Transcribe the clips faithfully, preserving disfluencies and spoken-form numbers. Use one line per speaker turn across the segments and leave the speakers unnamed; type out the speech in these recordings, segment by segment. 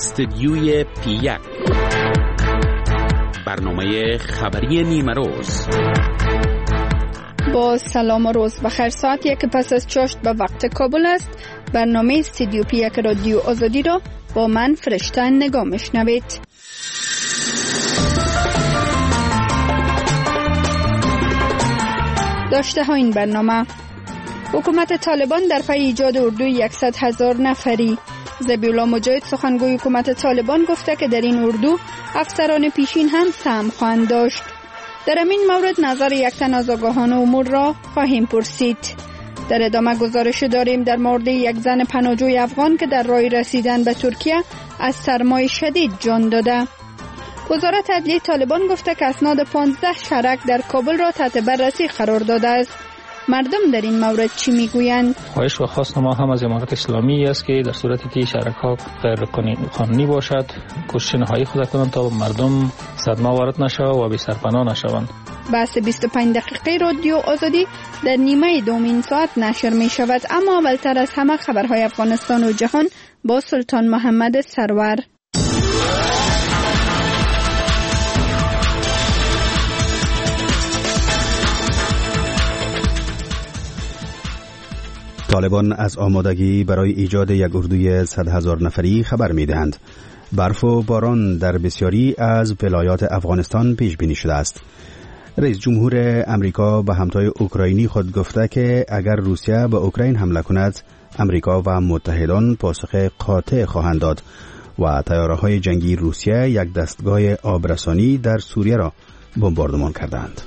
استدیوی پی یک، برنامه خبری نیمه روز.
با سلام و روز بخیر. ساعت یک پس از چاشت به وقت کابل است. برنامه استدیو پی یک رادیو آزادی را با من فرشته نگاه میشنوید. داشته ها این برنامه: حکومت طالبان در پی ایجاد اردوی صد هزار نفری. ذبیح‌الله مجاهد سخنگوی حکومت طالبان گفته که در این اردو افسران پیشین هم سهم خواهند داشت. در این مورد نظر یک تن از آگاهان امور را خواهیم پرسید. در ادامه گزارش داریم در مورد یک زن پناهجوی افغان که در راه رسیدن به ترکیه از سرمای شدید جان داده. وزارت عدلیه طالبان گفته که اسناد پانزده شرک در کابل را تحت بررسی قرار داده است. مردم در این مورد چی میگویند؟
خواهش و خواست ما هم از امارت اسلامی است که در صورتی که شرک ها غیر قانونی باشد کوشش نهایی خود کنند تا مردم صدمه وارد نشوند و بی سرپناه نشوند.
بحث بیست و پنج دقیقه رادیو آزادی در نیمه دومین ساعت نشر می شود، اما اولتر از همه خبرهای افغانستان و جهان با سلطان محمد سرور.
طالبان از آمادگی برای ایجاد یک اردوی صد هزار نفری خبر می‌دهند. برف و باران در بسیاری از ولایات افغانستان پیش بینی شده است. رئیس جمهور امریکا به همتای اوکراینی خود گفته که اگر روسیه به اوکراین حمله کند، امریکا و متحدان پاسخ قاطع خواهند داد و طیاره‌های جنگی روسیه یک دستگاه آبرسانی در سوریه را بمباردمان کردند.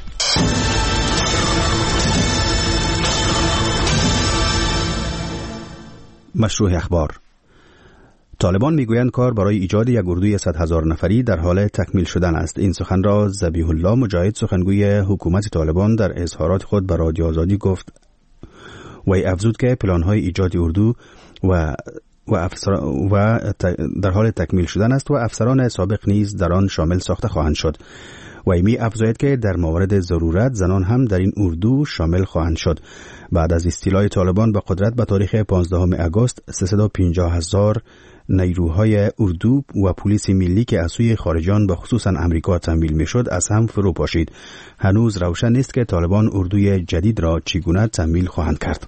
مشروع اخبار: طالبان میگویند کار برای ایجاد یک اردوی صد هزار نفری در حال تکمیل شدن است. این سخن را ذبیح‌الله مجاهد سخنگوی حکومت طالبان در اظهارات خود به رادیو آزادی گفت. وی افزود که پلان‌های ایجاد اردو و و, افسر و در حال تکمیل شدن است و افسران سابق نیز در آن شامل ساخته خواهند شد. وی می افزاید که در مورد ضرورت زنان هم در این اردو شامل خواهند شد. بعد از استیلای طالبان به قدرت به تاریخ پانزدهم آگوست سیصد و پنجاه هزار نیروهای اردو و پلیس ملی که از سوی خارجیان به خصوصا امریکا تمویل میشد از هم فرو پاشید. هنوز روشن نیست که طالبان اردوی جدید را چگونه تمویل خواهند کرد.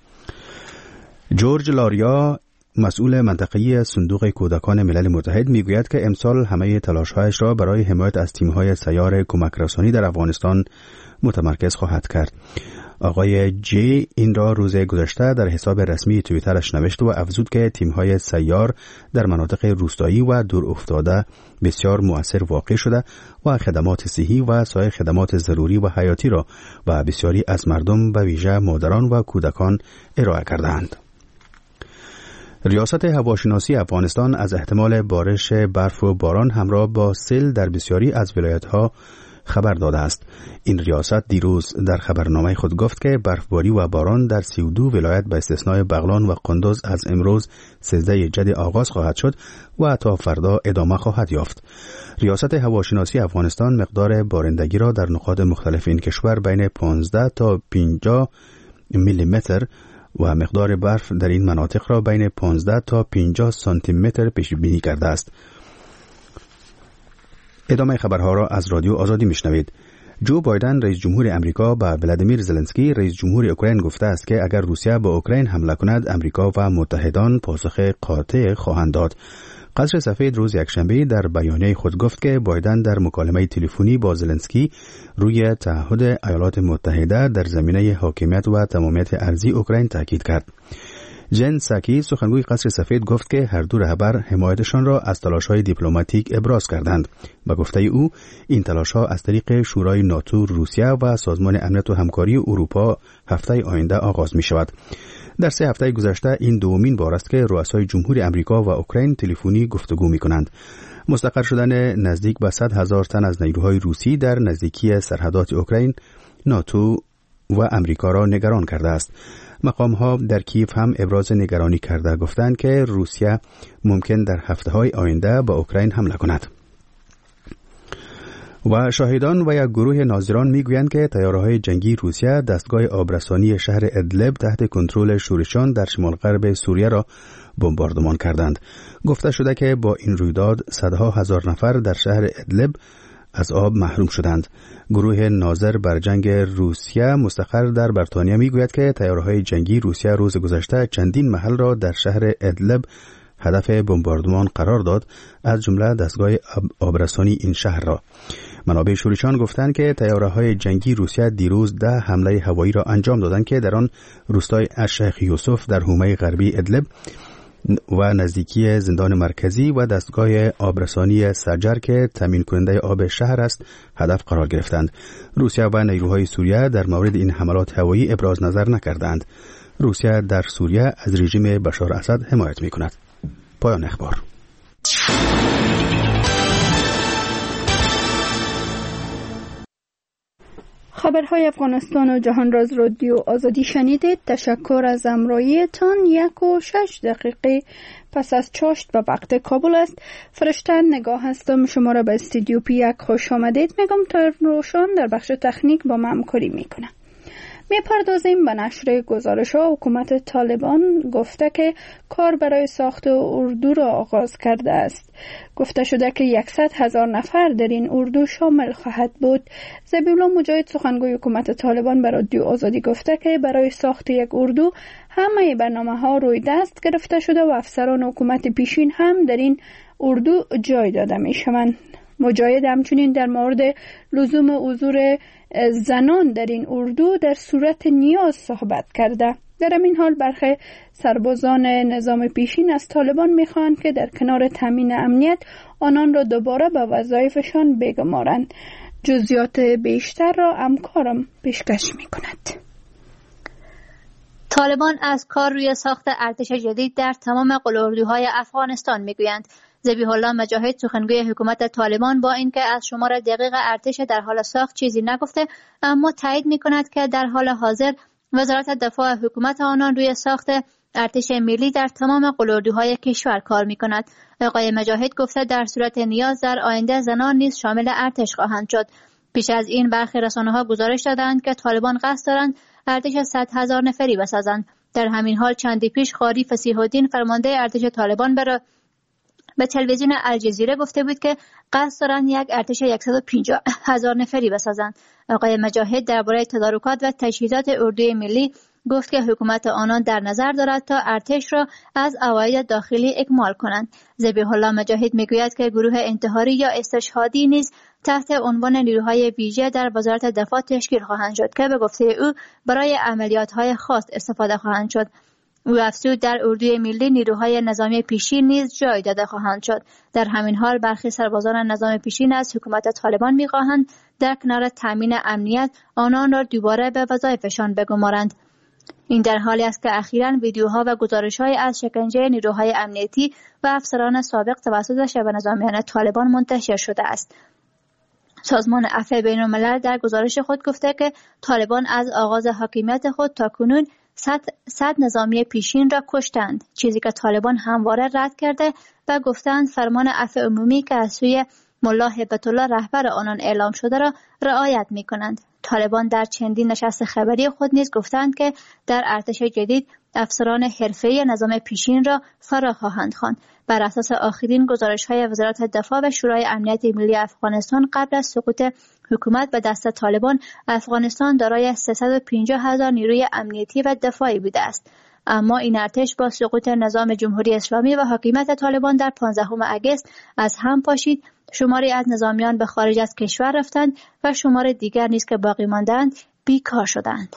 جورج لاریا، مسئول منطقه‌ای صندوق کودکان ملل متحد، میگوید که امسال همه تلاش‌هایش را برای حمایت از تیم‌های سیار کمک رسانی در افغانستان متمرکز خواهد کرد. آقای جی این را روز گذشته در حساب رسمی توییترش نوشت و افزود که تیم‌های سیار در مناطق روستایی و دور افتاده بسیار مؤثر واقع شده و خدمات صحی و سایر خدمات ضروری و حیاتی را به بسیاری از مردم به ویژه مادران و کودکان ارائه کردند. ریاست هواشناسی افغانستان از احتمال بارش برف و باران همراه با سیل در بسیاری از ولایت‌ها خبر داده است. این ریاست دیروز در خبرنامه خود گفت که برفباری و باران در سی و دو ولایت به استثنای بغلان و قندوز از امروز سیزده جدی آغاز خواهد شد و تا فردا ادامه خواهد یافت. ریاست هواشناسی افغانستان مقدار بارندگی را در نقاط مختلف این کشور بین پانزده تا پنجاه میلی متر و مقدار برف در این مناطق را بین پانزده تا پنجاه سانتی متر پیش بینی کرده است. ادامه خبرها را از رادیو آزادی میشنوید. جو بایدن رئیس جمهور امریکا به ولادیمیر زلنسکی رئیس جمهور اوکراین گفته است که اگر روسیه به اوکراین حمله کند، امریکا و متحدان پاسخ قاطع خواهند داد. قصر سفید روز یکشنبه در بیانیه خود گفت که بایدن در مکالمه تلفنی با زلنسکی روی تعهد ایالات متحده در زمینه حاکمیت و تمامیت ارضی اوکراین تاکید کرد. جن ساکی سخنگوی قصر سفید گفت که هر دو رهبر حمایتشان را از تلاش‌های دیپلماتیک ابراز کردند. به گفته او این تلاش‌ها از طریق شورای ناتو، روسیه و سازمان امنیت و همکاری اروپا هفته آینده آغاز می‌شود. در سه هفته گذشته این دومین بار است که رؤسای جمهور امریکا و اوکراین تلفنی گفتگو می‌کنند. مستقر شدن نزدیک به صد هزار تن از نیروهای روسی در نزدیکی سرحدات اوکراین، ناتو و امریکا را نگران کرده است. مقام‌ها در کیف هم ابراز نگرانی کرده گفتند که روسیه ممکن در هفته‌های آینده به اوکراین حمله کند. و شاهدان و یک گروه ناظران میگویند که طیاره‌های جنگی روسیه دستگاه آبرسانی شهر ادلب تحت کنترل شورشیان در شمال غرب سوریه را بمباردمان کردند. گفته شده که با این رویداد صدها هزار نفر در شهر ادلب از آب محروم شدند. گروه ناظر بر جنگ روسیه مستقر در بریتانیا میگوید که طیاره‌های جنگی روسیه روز گذشته چندین محل را در شهر ادلب هدف بمباردمان قرار داد، از جمله دستگاه آبرسانی این شهر را. منابع شورشیان گفتند که طیاره‌های جنگی روسیه دیروز ده حمله هوایی را انجام دادند که در آن روستای الشیخ یوسف در حومه غربی ادلب و نزدیکی زندان مرکزی و دستگاه آبرسانی سجر که تامین کننده آب شهر است هدف قرار گرفتند. روسیه و نیروهای سوریه در مورد این حملات هوایی ابراز نظر نکردند. روسیه در سوریه از رژیم بشار اسد حمایت می‌کند. پایان اخبار.
خبرهای افغانستان و جهان راز رادیو آزادی شنیدید. تشکر از همراهیتان. یک و شش دقیقه پس از چاشت به وقت کابل است. فرشته نگاه هستم. شما را به استودیو پی یک خوش آمدید میگم. تا روشان در بخش تکنیک با من همکاری میکنه. می پردازیم به نشر گزارش ها. حکومت طالبان گفته که کار برای ساخت اردو را آغاز کرده است. گفته شده که صد هزار نفر در این اردو شامل خواهد بود. ذبیحالله مجاهد سخنگوی حکومت طالبان به رادیو آزادی گفته که برای ساخت یک اردو همه برنامه ها روی دست گرفته شده و افسران حکومت پیشین هم در این اردو جای داده می شوند. مجاهد همچنین در مورد لزوم حضور زنان در این اردو در صورت نیاز صحبت کرده. در این حال برخی سربازان نظام پیشین از طالبان میخواهند که در کنار تامین امنیت آنان را دوباره به وظایفشان بگمارند. جزئیات بیشتر را همکارم پیشکش میکند.
طالبان از کار روی ساخت ارتش جدید در تمام قلمروهای افغانستان میگویند. ذبیحالله مجاهد سخنگوی حکومت طالبان با اینکه از شمار دقیق ارتش در حال ساخت چیزی نگفته، اما تایید میکند که در حال حاضر وزارت دفاع حکومت آنان روی ساخت ارتش ملی در تمام قلمروهای کشور کار میکند. آقای مجاهد گفته در صورت نیاز در آینده زنان نیز شامل ارتش خواهند شد. پیش از این برخی رسانه‌ها گزارش دادند که طالبان قصد دارند ارتش صد هزار نفری بسازند. در همین حال چندی پیش قاری فصیح الدین فرمانده ارتش طالبان برای به تلویزیون الجزیره گفته بود که قصد دارند یک ارتش صد و پنجاه هزار نفری بسازند. آقای مجاهد درباره تدارکات و تجهیزات اردوی ملی گفت که حکومت آنان در نظر دارد تا ارتش را از عواید داخلی اکمال کنند. ذبیحالله مجاهد میگوید که گروه انتحاری یا استشهادی نیز تحت عنوان نیروهای ویژه در وزارت دفاع تشکیل خواهند شد که به گفته او برای عملیات‌های خاص استفاده خواهند شد. او افزود در اردوی ملی نیروهای نظامی پیشین نیز جای داده خواهند شد. در همین حال برخی سربازان نظام پیشین از حکومت طالبان می‌خواهند در کنار تامین امنیت آنان را دوباره به وظایفشان بگمارند. این در حالی است که اخیراً ویدیوها و گزارش‌های از شکنجه نیروهای امنیتی و افسران سابق توسط شبه نظامیان طالبان منتشر شده است. سازمان عفو بین‌الملل در گزارش خود گفته که طالبان از آغاز حاکمیت خود تا کنون صد, صد نظامی پیشین را کشتند، چیزی که طالبان همواره رد کرده و گفتند فرمان عفو عمومی که از سوی ملا هیبت الله رهبر آنان اعلام شده را رعایت می کنند. طالبان در چندین نشست خبری خود نیز گفتند که در ارتش جدید افسران حرفه‌ای نظام پیشین را فرا خواهند خواند. بر اساس آخرین گزارش‌های وزارت دفاع و شورای امنیت ملی افغانستان قبل از سقوط حکومت به دست طالبان، افغانستان دارای سیصد و پنجاه هزار نیروی امنیتی و دفاعی بوده است. اما این ارتش با سقوط نظام جمهوری اسلامی و حاکمیت طالبان در پانزدهم اگست از هم پاشید. شماری از نظامیان به خارج از کشور رفتند و شمار دیگر نیز که باقی ماندند بیکار شدند.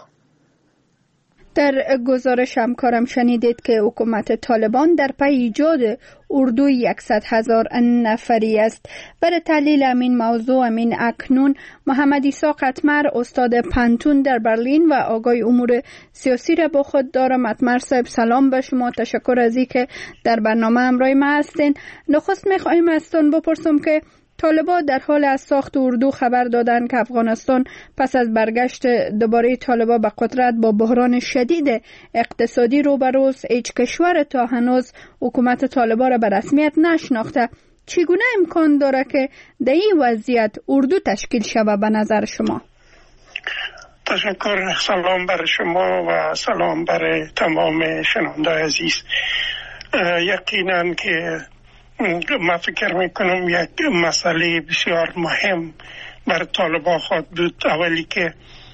در گزارش همکارم شنیدید که حکومت طالبان در پی ایجاد اردوی صد هزار نفری است. برای تحلیل همین موضوع همین اکنون محمد عیسی قطمر استاد پنتون در برلین و آگاه امور سیاسی را با خود دارم. قطمر صاحب سلام به شما، تشکر از اینکه در برنامه همراه ما هستین. نخست می‌خوایم ازتون بپرسم که طالبان در حال از ساخت اردو خبر دادند که افغانستان پس از برگشت دوباره طالبان به قدرت با بحران شدید اقتصادی روبروست. هیچ کشور تا هنوز حکومت طالبان را به رسمیت نشناخته. چگونه امکان داره که در این وضعیت اردو تشکیل شود به نظر شما؟
تشکر. سلام بر شما و سلام بر تمام شنونده عزیز. یقینا که من فکر میکنم یک مسئله بسیار مهم بر طالبا خواهد بود. اولی که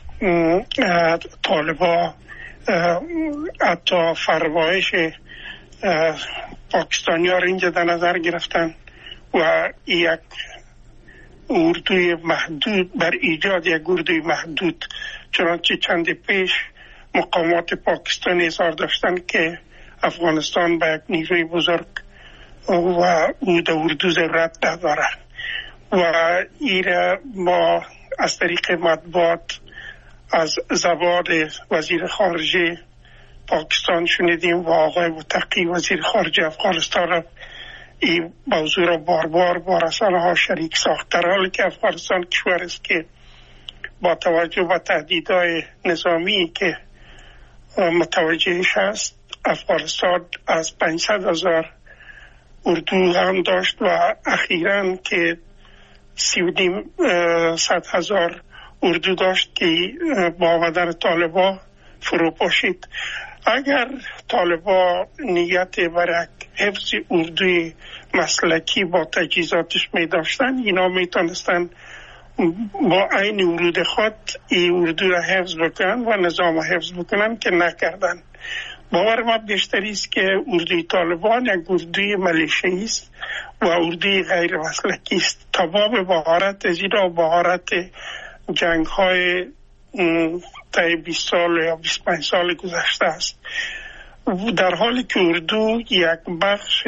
طالبا حتی فرمایش پاکستانی ها را اینجا در نظر گرفتن و یک اردوی محدود بر ایجاد یک اردوی محدود، چنانچه چند پیش مقامات پاکستانی اظهار داشتن که افغانستان به یک نیروی بزرگ و او در اردو ضرورت نداره و ایره ما از طریق مطبوعات از زبان وزیر خارجه پاکستان شنیدیم و آقای متقی وزیر خارجه افغانستان را این موضوع را بار بار با رسانه ها شریک ساخت، در حالی که افغانستان کشور است که با توجه به تهدیدهای نظامی که متوجهش است، افغانستان از پانصد هزار اردو هم داشت و اخیراً که سی و نیم صد هزار اردو داشت که با آمدن طالبا فرو پاشید. اگر طالبا نیت برای حفظ اردوی مسلکی با تجهیزاتش می داشتن، اینا می تونستن با عین ورود خود این اردو را حفظ بکنن و نظام حفظ بکنن که نکردن. باور ما بیشتری است که اردوی طالبان یک اردوی ملیشه‌ای است و اردوی غیر مسلکی است. تمام بهارت از اینا بهارت جنگ های تا بیست سال یا بیست و پنج سال گذشته است، در حالی که اردو یک بخش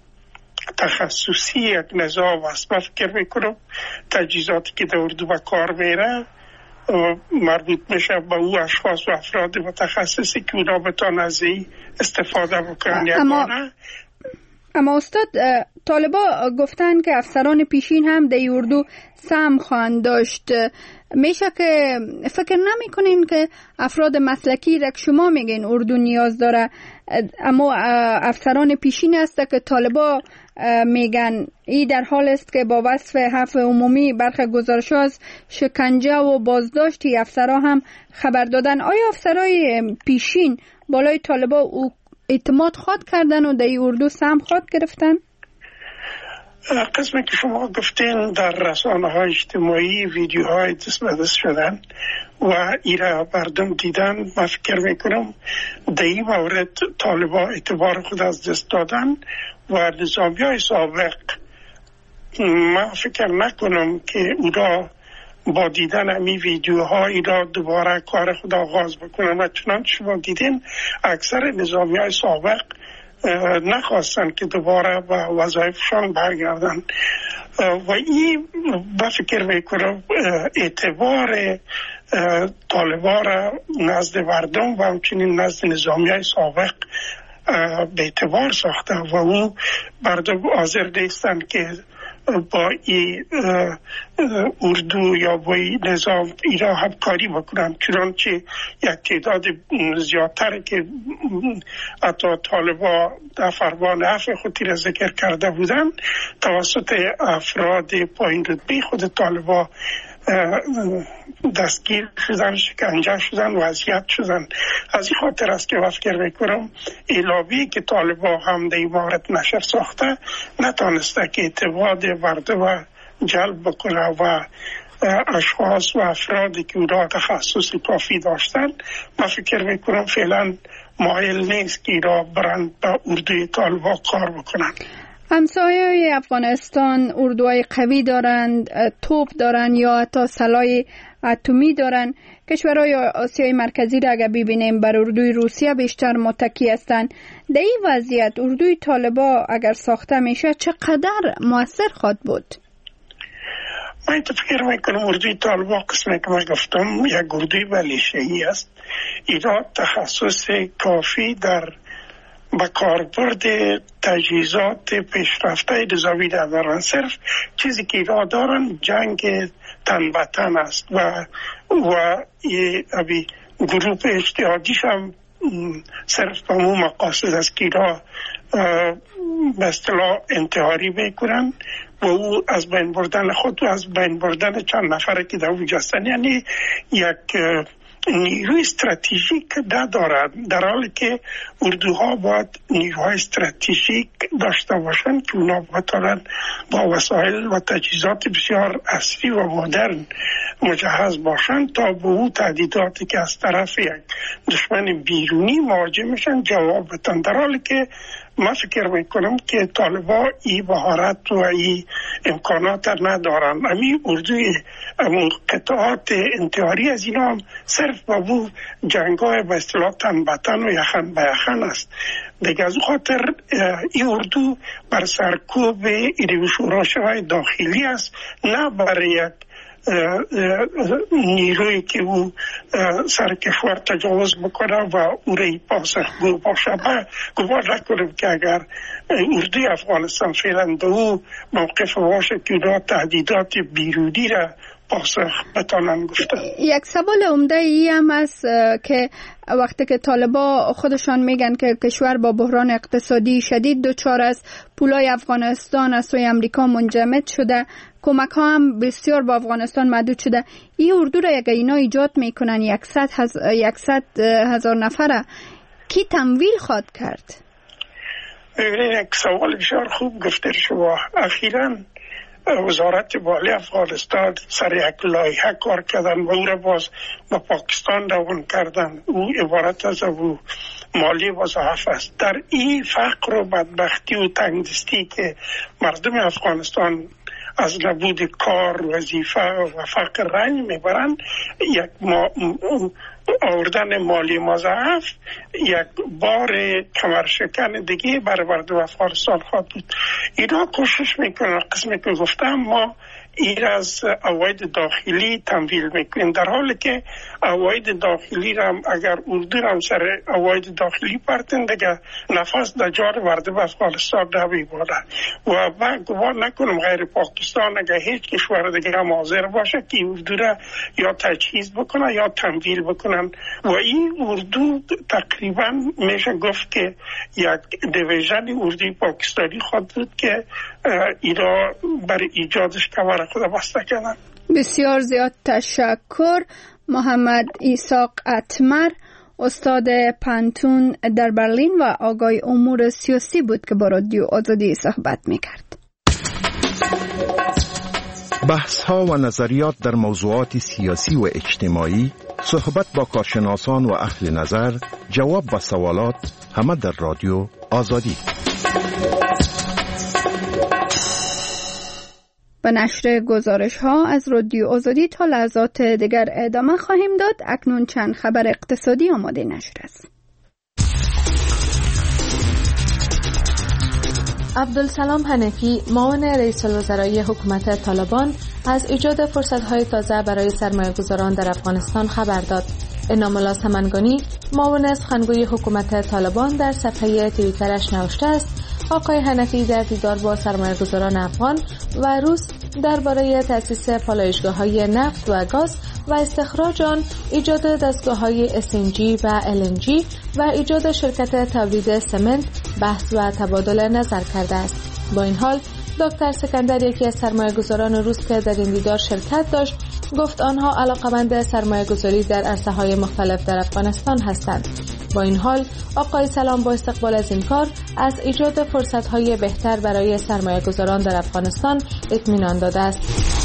تخصصی یک نظام است. من فکر میکنم تجهیزاتی که در اردو به کار میره مربوط میشه به او اشخاص و افراد متخصصی که اونا بتوان از این استفاده بکنن.
اما اما استاد، طالبا گفتن که افسران پیشین هم در اردو سهم خواهند داشت. میشه که فکر نمی کنین که افراد مسلکی را که شما میگین اردو نیاز داره، اما افسران پیشین است که طالبا میگن ای در حال است که با وصف حفظ عمومی برخی گزارش از شکنجه و بازداشتی افسرها هم خبر دادن. آیا افسرهای پیشین بالای طالبا اعتماد خود کردن و در اردو سهم خود گرفتن؟
قسمی که شما گفتین در رسانه های اجتماعی ویدیوهای دست به دست شدن و ایره مردم دیدن. من فکر میکنم در این مورد طالبا اعتبار خود از دست دادن و نظامی های سابق من فکر نکنم که اونا با دیدن امی ویدیوها اینا دوباره کار خود آغاز بکنن و چنانچه شما دیدین اکثر نظامی های سابق نخواستن که دوباره به وظایفشان برگردن و این با فکر میکنم اعتبار طالبان را نزد مردم و همچنین نزد نظامی های سابق به اعتبار ساخته و اون مردم حاضر نیستن که با این اردو یا با این نظام ایران همکاری بکنن، چنانچه یک تعداد زیادتر که حتی طالبا در فرمان عفو خودی را ذکر کرده بودن توسط افراد پایین رتبه خود طالبا دستگیر شدن، شکنجه شدن، وضعیت شدن. از این خاطر است که من فکر میکنم اعلامی که طالبا هم در این مورد نشر ساخته نتانسته که اعتماد مردم جلب بکنه و اشخاص و افرادی که اونا تخصص کافی داشتن من فکر میکنم فعلا مایل نیست که اینا برند به اردوی طالبا کار بکنن.
همسایه افغانستان اردوهای قوی دارند، توپ دارند یا حتی سلاح اتمی دارند. کشورهای آسیای مرکزی را اگر ببینیم بر اردوی روسیه بیشتر متکی هستند. در این وضعیت اردوی طالبا اگر ساخته میشه چقدر مؤثر خواهد بود؟
من تو فکر میکنم اردوی طالبا قسمی که من گفتم یک اردوی ملیشه‌ای است. اینا تخصص کافی در با کاربرد تجهیزات پیشرفته نظامی ندارن. صرف چیزی که اینا دارن جنگ تن به تن است و و ابی گروه اجتهادیش هم صرف به مو مقاصد است که اینا به اصطلاح انتحاری میکنن و او از بین بردن خود و از بین بردن چند نفره که در اونجا هستن، یعنی یک نیروی استراتژیک ندارد، در حالی که اردوها باید نیروهای استراتژیک داشته باشند که اونا بتوانند با وسایل و تجهیزات بسیار عصری و مدرن مجهز باشند تا به او تهدیداتی که از طرف یک دشمن بیرونی مواجه میشن جواب بدن، در حالی که من فکر میکنم که طالبا ای بهارت و ای امکانات ندارن. امی اردوی قطعات انتحاری از اینا هم صرف با بو جنگای به اصطلاح تن بطن و یخن به یخن است دیگه. از خاطر این اردو بر سرکوب ایران شوراش‌های داخلی است، نه برای یک نیروی که او سر کشور تجاوز بکنه و او را پاسخگو باشه. من گمان نکنم که اگر اردوی افغانستان فعلا به او موقف باشه که اونا تهدیدات بیرونی را پاسخ بتانن گفته.
یک سوال عمده ای هم است که وقتی که طالبا خودشان میگن که کشور با بحران اقتصادی شدید دچار است، پولای افغانستان از سوی امریکا منجمد شده، کمک ها هم بسیار با افغانستان محدود شده، این اردو را اگه اینا ایجاد میکنن یکصد هز... یکصد هزار نفره کی تمویل خواد کرد؟
یک سوال بسیار خوب گفته شما. اخیراً وزارت مالی افغانستان سر یک لایحه کار کردن و او را باز با پاکستان روان کردن. او عبارت از او مالی وظایف است. در این فقر و بدبختی و تنگدستی که مردم افغانستان از نبود کار، وظیفه و فقر رنج میبرند، یک ما آوردن مالی مضاعف یک بار کمرشکن دیگه برای مردم افغانستان خواهد بود. اینا کوشش میکنن قسمی که گفتم ما این از عواید داخلی تمویل میکنیم، در حالی که عواید داخلی را اگر اردو را سر عواید داخلی پرتن دیگه نفس در جان مردم افغانستان نمیباره. و من گمان نکنم غیر پاکستان اگر هیچ کشور دیگه هم حاضر باشه که اردو را یا تجهیز بکنه یا تمویل بکنن. و این اردو تقریبا میشه گفت که یک دیویژن اردوی پاکستانی خود بود که اینا برای ایجادش کمر خود بسته کردن.
بسیار زیاد تشکر. محمد ایساق اتمر، استاد پانتون در برلین و آگای امور سیاسی بود که با رادیو آزادی صحبت میکرد.
بحث ها و نظریات در موضوعات سیاسی و اجتماعی، صحبت با کارشناسان و اهل نظر، جواب به سوالات، همه در رادیو آزادی.
به نشر گزارش ها از رادیو آزادی تا لحظات دیگر ادامه خواهیم داد. اکنون چند خبر اقتصادی آماده نشر است.
عبدالسلام حنفی، معاون رئیس الوزرای حکومت طالبان، از ایجاد فرصت‌های تازه برای سرمایه‌گذاران در افغانستان خبر داد. انام‌الله سمنگانی، معاون سخنگوی حکومت طالبان، در صفحه توییترش نوشته است آقای حنفی در دیدار با سرمایه‌گذاران افغان و روس درباره تأسیس پالایشگاه‌های نفت و گاز و استخراج آن، ایجاد دستگاه‌های اس ان جی و ال ان جی و ایجاد شرکت تولید سمنت بحث و تبادل نظر کرده است. با این حال دکتر سکندر، یکی از سرمایه‌گذاران روس که در این دیدار شرکت داشت، گفت آنها علاقه‌مند سرمایه‌گذاری در عرصه‌های مختلف در افغانستان هستند. با این حال آقای سلام با استقبال از این کار از ایجاد فرصت‌های بهتر برای سرمایه‌گذاران در افغانستان اطمینان داده است.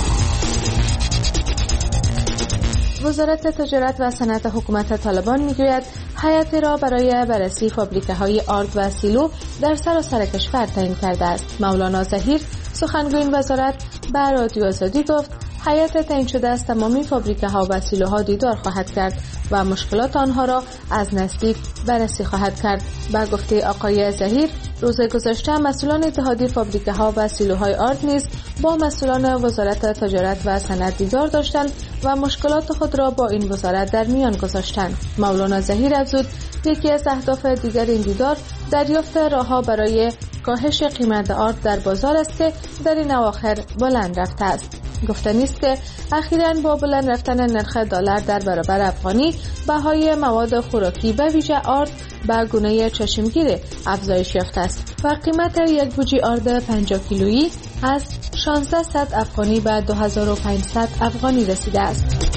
وزارت تجارت و صنعت حکومت طالبان میگوید هیئتی را برای بررسی فابریکه‌های آرد و سیلو در سراسر کشور تعیین کرده است. مولانا ظهیر، سخنگوی این وزارت، به رادیو آزادی گفت هیئت تعیین شده از تمامی فابریکه‌ها و سیلوها دیدار خواهد کرد و مشکلات آنها را از نزدیک بررسی خواهد کرد. با گفته آقای ظهیر، روز گذشته مسئولان اتحادیه فابریکه‌ها و سیلوهای آرد نیز با مسئولان وزارت تجارت و صنعت دیدار داشتند و مشکلات خود را با این وزارت در میان گذاشتند. مولانا ظهیر افزود یکی از اهداف دیگر این دیدار دریافت راه‌ها برای کاهش قیمت آرد در بازار است که در این اواخر بلند رفته است. گفتنی است که اخیراً با بلند رفتن نرخ دلار در برابر افغانی بهای مواد خوراکی به ویژه آرد به گونه چشمگیر افزایش یافته است و قیمت یک بوجی آرد پنجاه کیلویی از شانزده افغانی به دو هزار و پانصد افغانی رسیده است.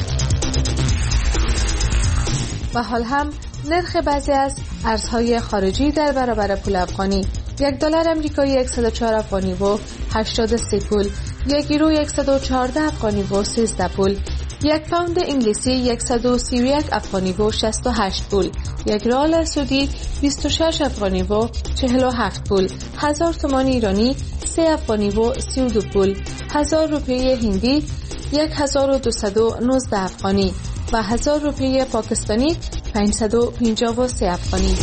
و حال هم نرخ بعضی از ارزهای خارجی در برابر پول افغانی: یک دلار امریکایی صد و چهار افغانی و هشتاد و سه پول، یک یورو صد و چهارده افغانی و سیزده پول، یک پوند انگلیسی صد و سی و یک افغانی و شصت و هشت پول، یک ریال سعودی بیست و شش افغانی و چهل و هفت پول، هزار تومان ایرانی سه افغانی و سی و دو پول، هزار روپیه هندی یک هزار و دویست و نوزده افغانی و هزار روپیه پاکستانی پانصد و پنجاه و سه افغانی.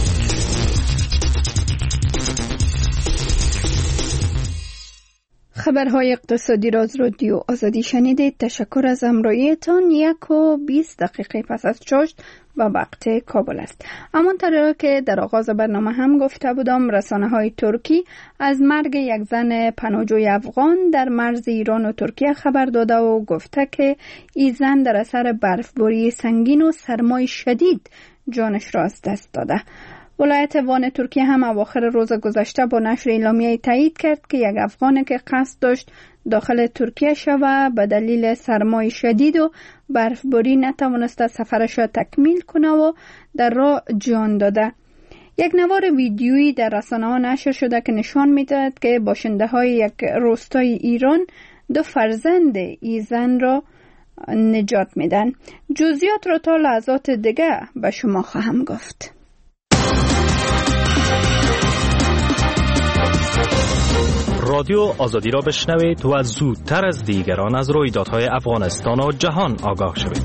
خبرهای اقتصادی را از رادیو آزادی شنیدید. تشکر از همراهیتان. یک و بیست دقیقه پس از چاشت و وقت کابل است. همانطور که در آغاز برنامه هم گفته بودم، رسانه های ترکی از مرگ یک زن پناهجوی افغان در مرز ایران و ترکیه خبر داده و گفته که این زن در اثر برفباری سنگین و سرمای شدید جانش را از دست داده. ولایت وان ترکیه هم اواخر روز گذشته با نشر اعلامیه تایید کرد که یک افغان که قصد داشت داخل ترکیه شود به دلیل سرمای شدید و برفباری نتوانسته سفرش را تکمیل کنه و در راه جان داده. یک نوار ویدیویی در رسانه ها نشر شده که نشان می‌دهد که باشنده های یک روستای ایران دو فرزند این زن را نجات میدن. جزئیات را تا لحظات دیگه به شما خواهم گفت.
رادیو آزادی را بشنوید و زودتر از دیگران از رویدادهای افغانستان و جهان آگاه شوید.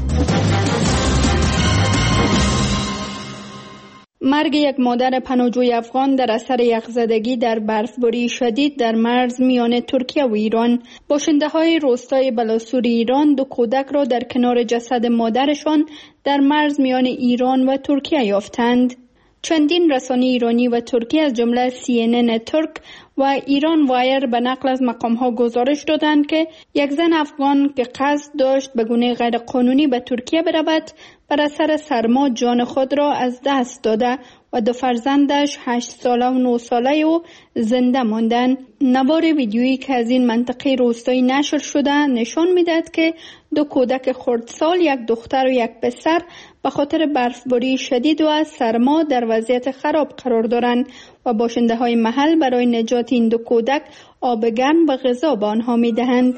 مرگ یک مادر پناهجوی افغان در اثر یخزدگی در برفباری شدید در مرز میان ترکیه و ایران. باشنده های روستای بلاسور ایران دو کودک را در کنار جسد مادرشان در مرز میان ایران و ترکیه یافتند. چندین رسانه ایرانی و ترکی از جمله سی ان ان ترک و ایران وایر به نقل از مقام‌ها گزارش دادند که یک زن افغان که قصد داشت به گونه غیر قانونی به ترکیه برود بر اثر سرما جان خود را از دست داده و دو فرزندش هشت ساله و نه ساله و زنده ماندند. نوار ویدیویی که از این منطقه روستایی نشر شده نشان می‌دهد که دو کودک خردسال، یک دختر و یک پسر، به خاطر برفباری شدید و از سرما در وضعیت خراب قرار دارند و باشنده های محل برای نجات این دو کودک آب گرم و غذا به آنها می دهند.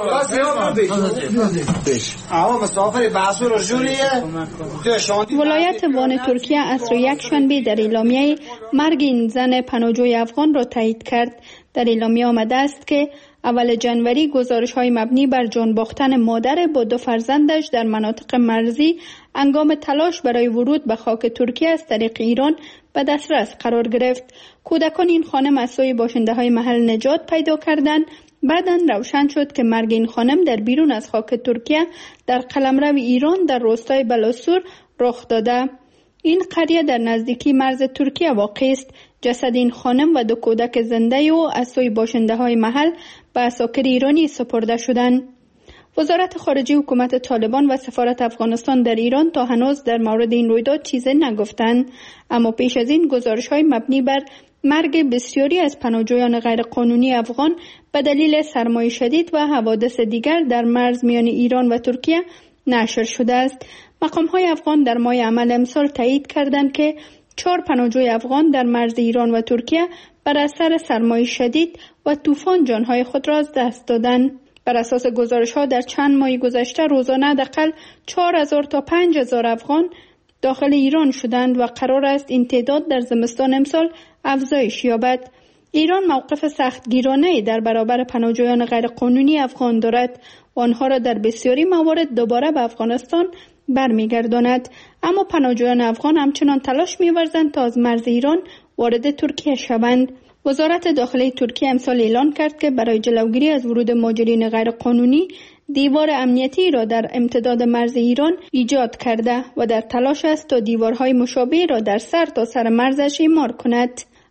ولایت وان ترکیه عصر یک شنبه در اعلامیه مرگ این زن پناهجوی افغان را تایید کرد. در اعلامیه آمده است که اول جنوری گزارش های مبنی بر جان باختن مادر با دو فرزندش در مناطق مرزی هنگام تلاش برای ورود به خاک ترکیه از طریق ایران به دسترس قرار گرفت. کودکان این خانم از سوی باشنده های محل نجات پیدا کردند. بعداً روشن شد که مرگ این خانم در بیرون از خاک ترکیه در قلمرو ایران در روستای بلاسور رخ داده. این قریه در نزدیکی مرز ترکیه واقع است. جسد این خانم و دو کودک زنده و از سوی باشنده های محل به عساکر ایرانی سپرده شدند. وزارت خارجه حکومت طالبان و سفارت افغانستان در ایران تا هنوز در مورد این رویداد چیزی نگفتند، اما پیش از این گزارش‌های مبنی بر مرگ بسیاری از پناهجویان غیرقانونی افغان به دلیل سرمای شدید و حوادث دیگر در مرز میان ایران و ترکیه نشر شده است. مقام‌های افغان در ماه عمل امسال تایید کردند که چهار پناهجوی افغان در مرز ایران و ترکیه بر اثر سرمای شدید و طوفان جانهای خود را از دست دادند. بر اساس گزارش‌ها در چند ماه گذشته روزانه حداقل چهار هزار تا پنج هزار افغان داخل ایران شدند و قرار است این تعداد در زمستان امسال افزایش یابد. ایران موقف سختگیرانه‌ای در برابر پناهجویان غیرقانونی افغان دارد و آنها را در بسیاری موارد دوباره به افغانستان برمیگرداند، اما پناهجویان افغان همچنان تلاش می‌ورزند تا از مرز ایران وارد ترکیه شوند. وزارت داخلی ترکیه امسال اعلان کرد که برای جلوگیری از ورود مهاجرین غیرقانونی دیوار امنیتی را در امتداد مرز ایران ایجاد کرده و در تلاش است تا دیوارهای مشابه را در سر تا سر مرزش اعمار کند.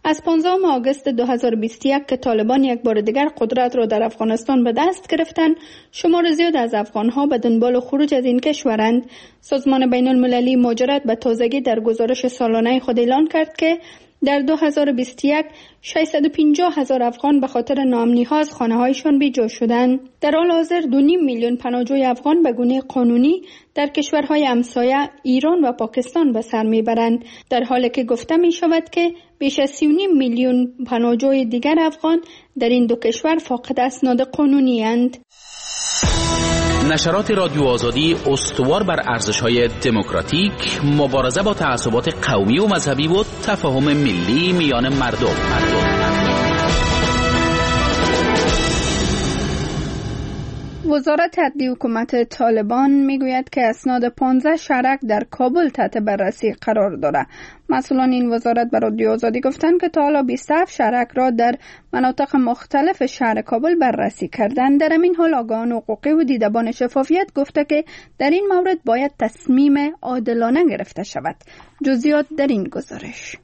از پانزدهم آگوست دو هزار و بیست و یک که طالبان یک بار دیگر قدرت را در افغانستان به دست گرفتند، شمار زیاد از افغانها به دنبال خروج از این کشورند. سازمان بین المللی مهاجرت به تازگی در گزارش سالانه خود اعلان کرد که در دو هزار و بیست و یک ششصد و پنجاه هزار افغان به خاطر ناامنی‌ها از خانه‌هایشان بیجا شدند. در حال حاضر دو و نیم میلیون پناهجوی افغان به گونه قانونی در کشورهای همسایه ایران و پاکستان به سر میبرند، در حالی که گفته می شود که بیش از سی و نیم میلیون پناهجوی دیگر افغان در این دو کشور فاقد اسناد قانونی اند.
نشرات رادیو آزادی استوار بر ارزش‌های دموکراتیک، مبارزه با تعصبات قومی و مذهبی و تفاهم ملی میان مردم.
وزارت عدلی حکومت طالبان میگوید که اسناد پانزده شهرک در کابل تحت بررسی قرار دارد. مسئولان این وزارت به رادیو آزادی گفتند که تا حالا بیست و هفت شهرک را در مناطق مختلف شهر کابل بررسی کردند. در این حال آگاهان حقوقی و دیدبان شفافیت گفته که در این مورد باید تصمیم عادلانه گرفته شود. جزئیات در این گزارش.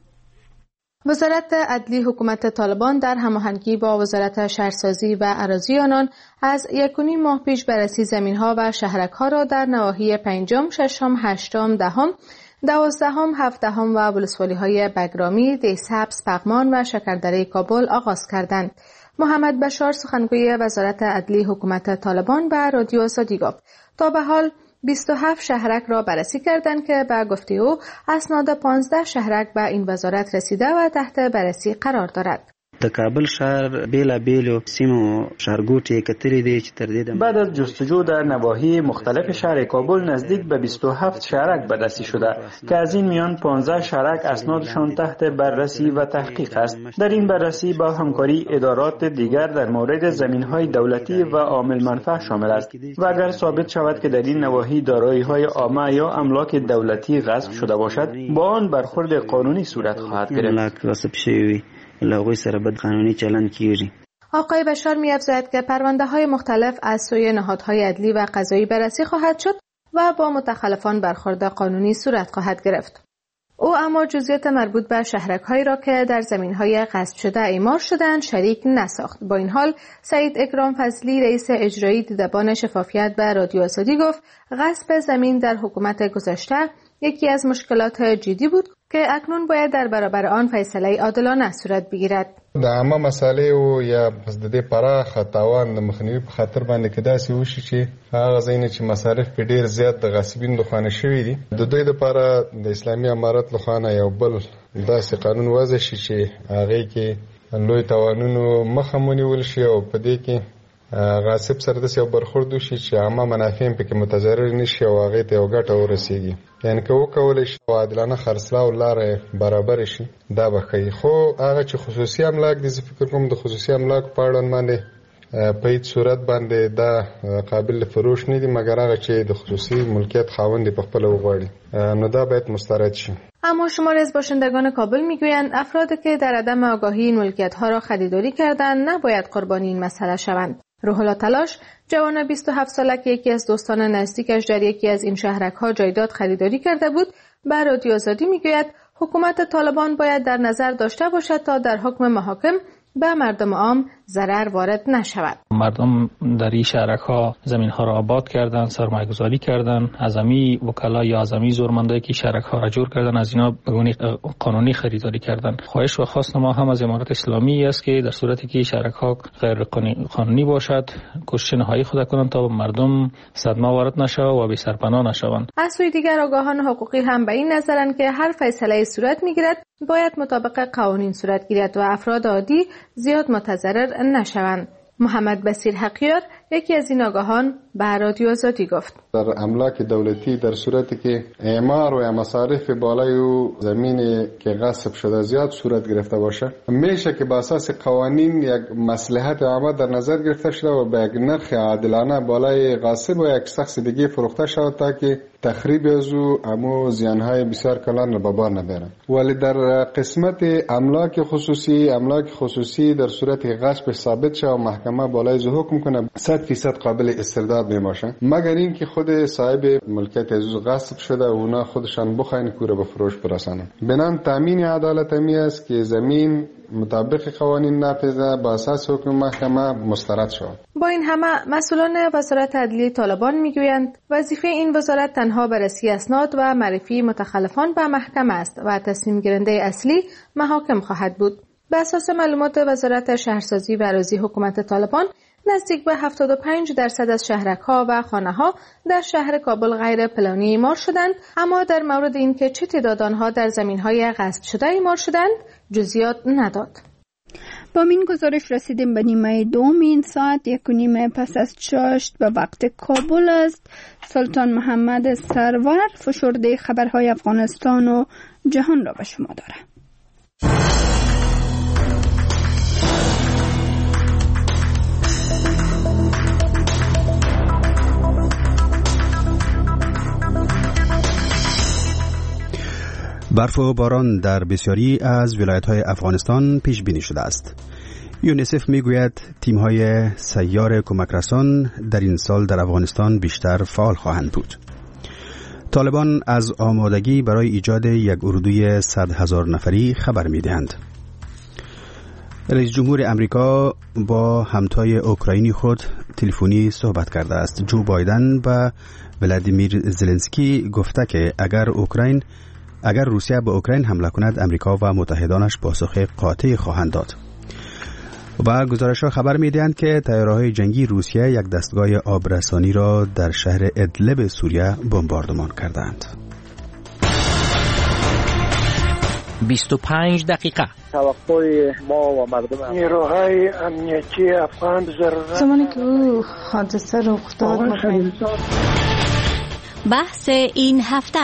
وزارت عدلی حکومت طالبان در هماهنگی با وزارت شهرسازی و اراضی آنان از یک و نیم ماه پیش بررسی زمین‌ها و شهرک‌ها را در نواحی پنجم، ششم، هشتم، دهم، دوازدهم، هفدهم و ولسوالی‌های بگرامی، دیسبز، پغمان و شکردره کابل آغاز کردند. محمد بشار سخنگوی وزارت عدلی حکومت طالبان به رادیو آزادی گفت تا به حال بیست و هفت شهرک را بررسی کردند که به گفته او اسناد پانزده شهرک به این وزارت رسیده و تحت بررسی قرار دارد.
د کابل شهر بیلا بیلو سیمو شهرګوټي کتري دي چې تر دې
بعد از جستجو در نواحی مختلف شهر کابل نزدیک به بیست و هفت شهرک بررسی شده که از این میان پانزده شهرک اسنادشان تحت بررسی و تحقیق است. در این بررسی با همکاری ادارات دیگر در مورد زمین‌های دولتی و عامل منفع شامل است و اگر ثابت شود که در این نواحی دارایی‌های عامه یا املاک دولتی غصب شده باشد، با آن برخورد قانونی صورت خواهد گرفت.
لاغوی سره بد قانونی چلن کیږي.
آقای بشار می‌افزاید که پرونده‌های مختلف از سوی نهادهای عدلی و قضایی بررسی خواهد شد و با متخلفان برخورد قانونی صورت خواهد گرفت. او اما جزئیات مربوط به شهرک‌هایی را که در زمین‌های غصب شده اعمار شدند شریک نساخت. با این حال سعید اکرام فضلی رئیس اجرایی دیدبان شفافیت به رادیو آزادی گفت غصب زمین در حکومت گذشته یکی از مشکلات جدی بود که اکنون باید در برابر آن فیصله عادلانه صورت بگیرد.
د عامه مسالې او یا پس د دې پراخه تاوان د مخنیوي په خاطر باندې کې داسې وشي چې هغه ځایونه چې مصارف په ډیر زیات د غاصبین لخوا شوي دي د دوی لپاره د اسلامي امارت لخوا یو بل داسې قانون وضع شي چې هغه کې لوی تاوانونو مخه ونیول شي او په دې کې غاصب سره د یو برخورد وشي چې عامه منافع په کې متضرر نشي او هغه ته یو ګټه ورسیږي. یعنی که وکولای شي عادلانه خرڅلاو لاره برابر شي دا به کوي. خو هغه چې خصوصي املاک دي زه فکر کوم د خصوصي املاک په اړه باندې په هیڅ صورت باندې دا قابل فروش نه دي مګر هغه چې د خصوصي ملکیت خاوند په خپل وغواړي نو دا باید مسترد شي.
اما شماری از باشندگان کابل میگویند افرادی که در عدم آگاهی این ملکیت‌ها را خریداری کردند نباید قربانی این مسئله شوند. روح الله تلاش جوان بیست و هفت ساله که یکی از دوستان نزدیکش در یکی از این شهرک‌ها جایداد خریداری کرده بود به رادیو آزادی میگوید حکومت طالبان باید در نظر داشته باشد تا در حکم محاکم به مردم عام ضرر وارد نشود.
مردم در این شهرک‌ها زمین‌ها را آباد کردند، سرمایه‌گذاری کردند، اعظمی وکلا یا اعظمی زورمندایی که شهرک‌ها را جور کردند از اینا به گونه قانونی خریداری کردند. خواهش و خواست ما هم از امارت اسلامی است که در صورتی که شهرک‌ها غیر قانونی باشد کوشش نهایی خود کنند تا مردم صدمه وارد نشود و بی سرپناه نشوند.
از سوی دیگر آگاهان حقوقی هم به این نظرند که هر فیصله صورت می‌گیرد باید مطابق قوانین صورت گیرد و افراد عادی زیاد متضرر نشوند. محمد بصیر حقیار یکی از این آگاهان به رادیو آزادی گفت
در املاک دولتی در صورتی که اعمار و مصارف بالای و زمین که غصب شده زیاد صورت گرفته باشه میشه که با اساس قوانین یک مصلحت عامه در نظر گرفته شده و به یک نرخ عادلانه بالای غاصب و یک شخص دیگه فروخته شود تا که تخریب از او امو زیانهای بسیار کلان را به بار نبرند. ولی در قسمت املاک خصوصی املاک خصوصی در صورت غصب ثابت شود و محکمه بالای حکم کنه سطح صد فیصد قابل استرداد میباشن، مگر اینکه خود صاحب ملکیت از غصب شده و اونا خودشان بخواین کوره به فروش برسانن. بنان تامین عدالت می است که زمین مطابق قوانین نافذه با اساس حکم محکمه مسترد شود.
با این همه مسئولان وزارت عدلیه طالبان میگویند وظیفه این وزارت تنها بررسی اسناد و معرفی متخلفان به محکمه است و تصمیم گیرنده اصلی محاکم خواهد بود. به اساس معلومات وزارت شهرسازی و اراضی حکومت طالبان، نزدیک به هفتاد و پنج درصد از شهرک‌ها و خانه‌ها در شهر کابل غیر پلانی اعمار شدند، اما در مورد اینکه چه تعداد آنها در زمین‌های غصب شده اعمار شدند جزئیات نداد.
با این گزارش رسیدیم به نیمه دوم این ساعت. یک و نیم پس از چاشت به وقت کابل است. سلطان محمد سرور فشرده خبرهای افغانستان و جهان را به شما دارد.
برف و باران در بسیاری از ولایت‌های افغانستان پیش بینی شده است. یونیسف میگوید تیم‌های سیار کمک رسان در این سال در افغانستان بیشتر فعال خواهند بود. طالبان از آمادگی برای ایجاد یک اردوی صد هزار نفری خبر می‌دهند. رئیس جمهور امریکا با همتای اوکراینی خود تلفنی صحبت کرده است. جو بایدن و ولادیمیر زلنسکی گفته که اگر اوکراین اگر روسیه به اوکراین حمله کند امریکا و متحدانش پاسخ قاطع خواهند داد. و گزارش‌ها خبر می‌دهند که طیاره‌های جنگی روسیه یک دستگاه آبرسانی را در شهر ادلب سوریه بمباردمان کردند.
بیست و پنج دقیقه.
توقع ما و مردم نیروهای امنیتی افغان ضرورت
زمانی که او حادثه رخ داد
بحث این هفته.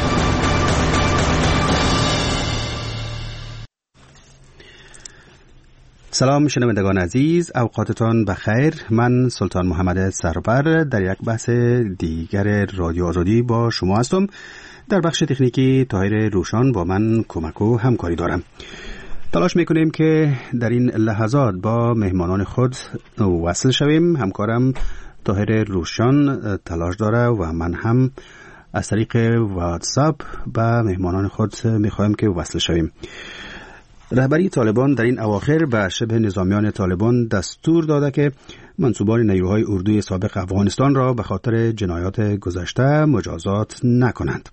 سلام شنوندگان عزیز، اوقاتتان بخیر. من سلطان محمد سرور در یک بحث دیگر رادیو آزادی با شما هستم. در بخش تکنیکی طاهر روشان با من کمک و همکاری دارم. تلاش میکنیم که در این لحظات با مهمانان خود وصل شویم. همکارم طاهر روشان تلاش داره و من هم از طریق واتساپ با مهمانان خود میخوایم که وصل شویم. رهبری طالبان در این اواخر به شبه نظامیان طالبان دستور داده که منصوبان نیروهای اردوی سابق افغانستان را به خاطر جنایات گذشته مجازات نکنند.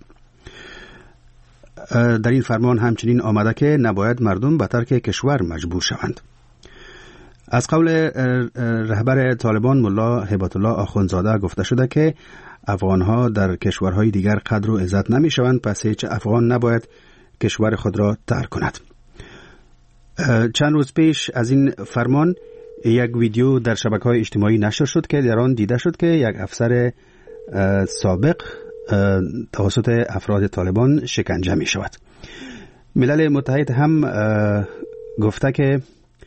در این فرمان همچنین آمده که نباید مردم به ترک کشور مجبور شوند. از قول رهبر طالبان ملا هبت الله آخوندزاده گفته شده که افغانها در کشورهای دیگر قدر و عزت نمی شوند، پس هیچ افغان نباید کشور خود را ترک کند. چند روز پیش از این فرمان یک ویدیو در شبکه‌های اجتماعی نشر شد که در آن دیده شد که یک افسر سابق توسط افراد طالبان شکنجه می شود. ملل متحد هم گفته که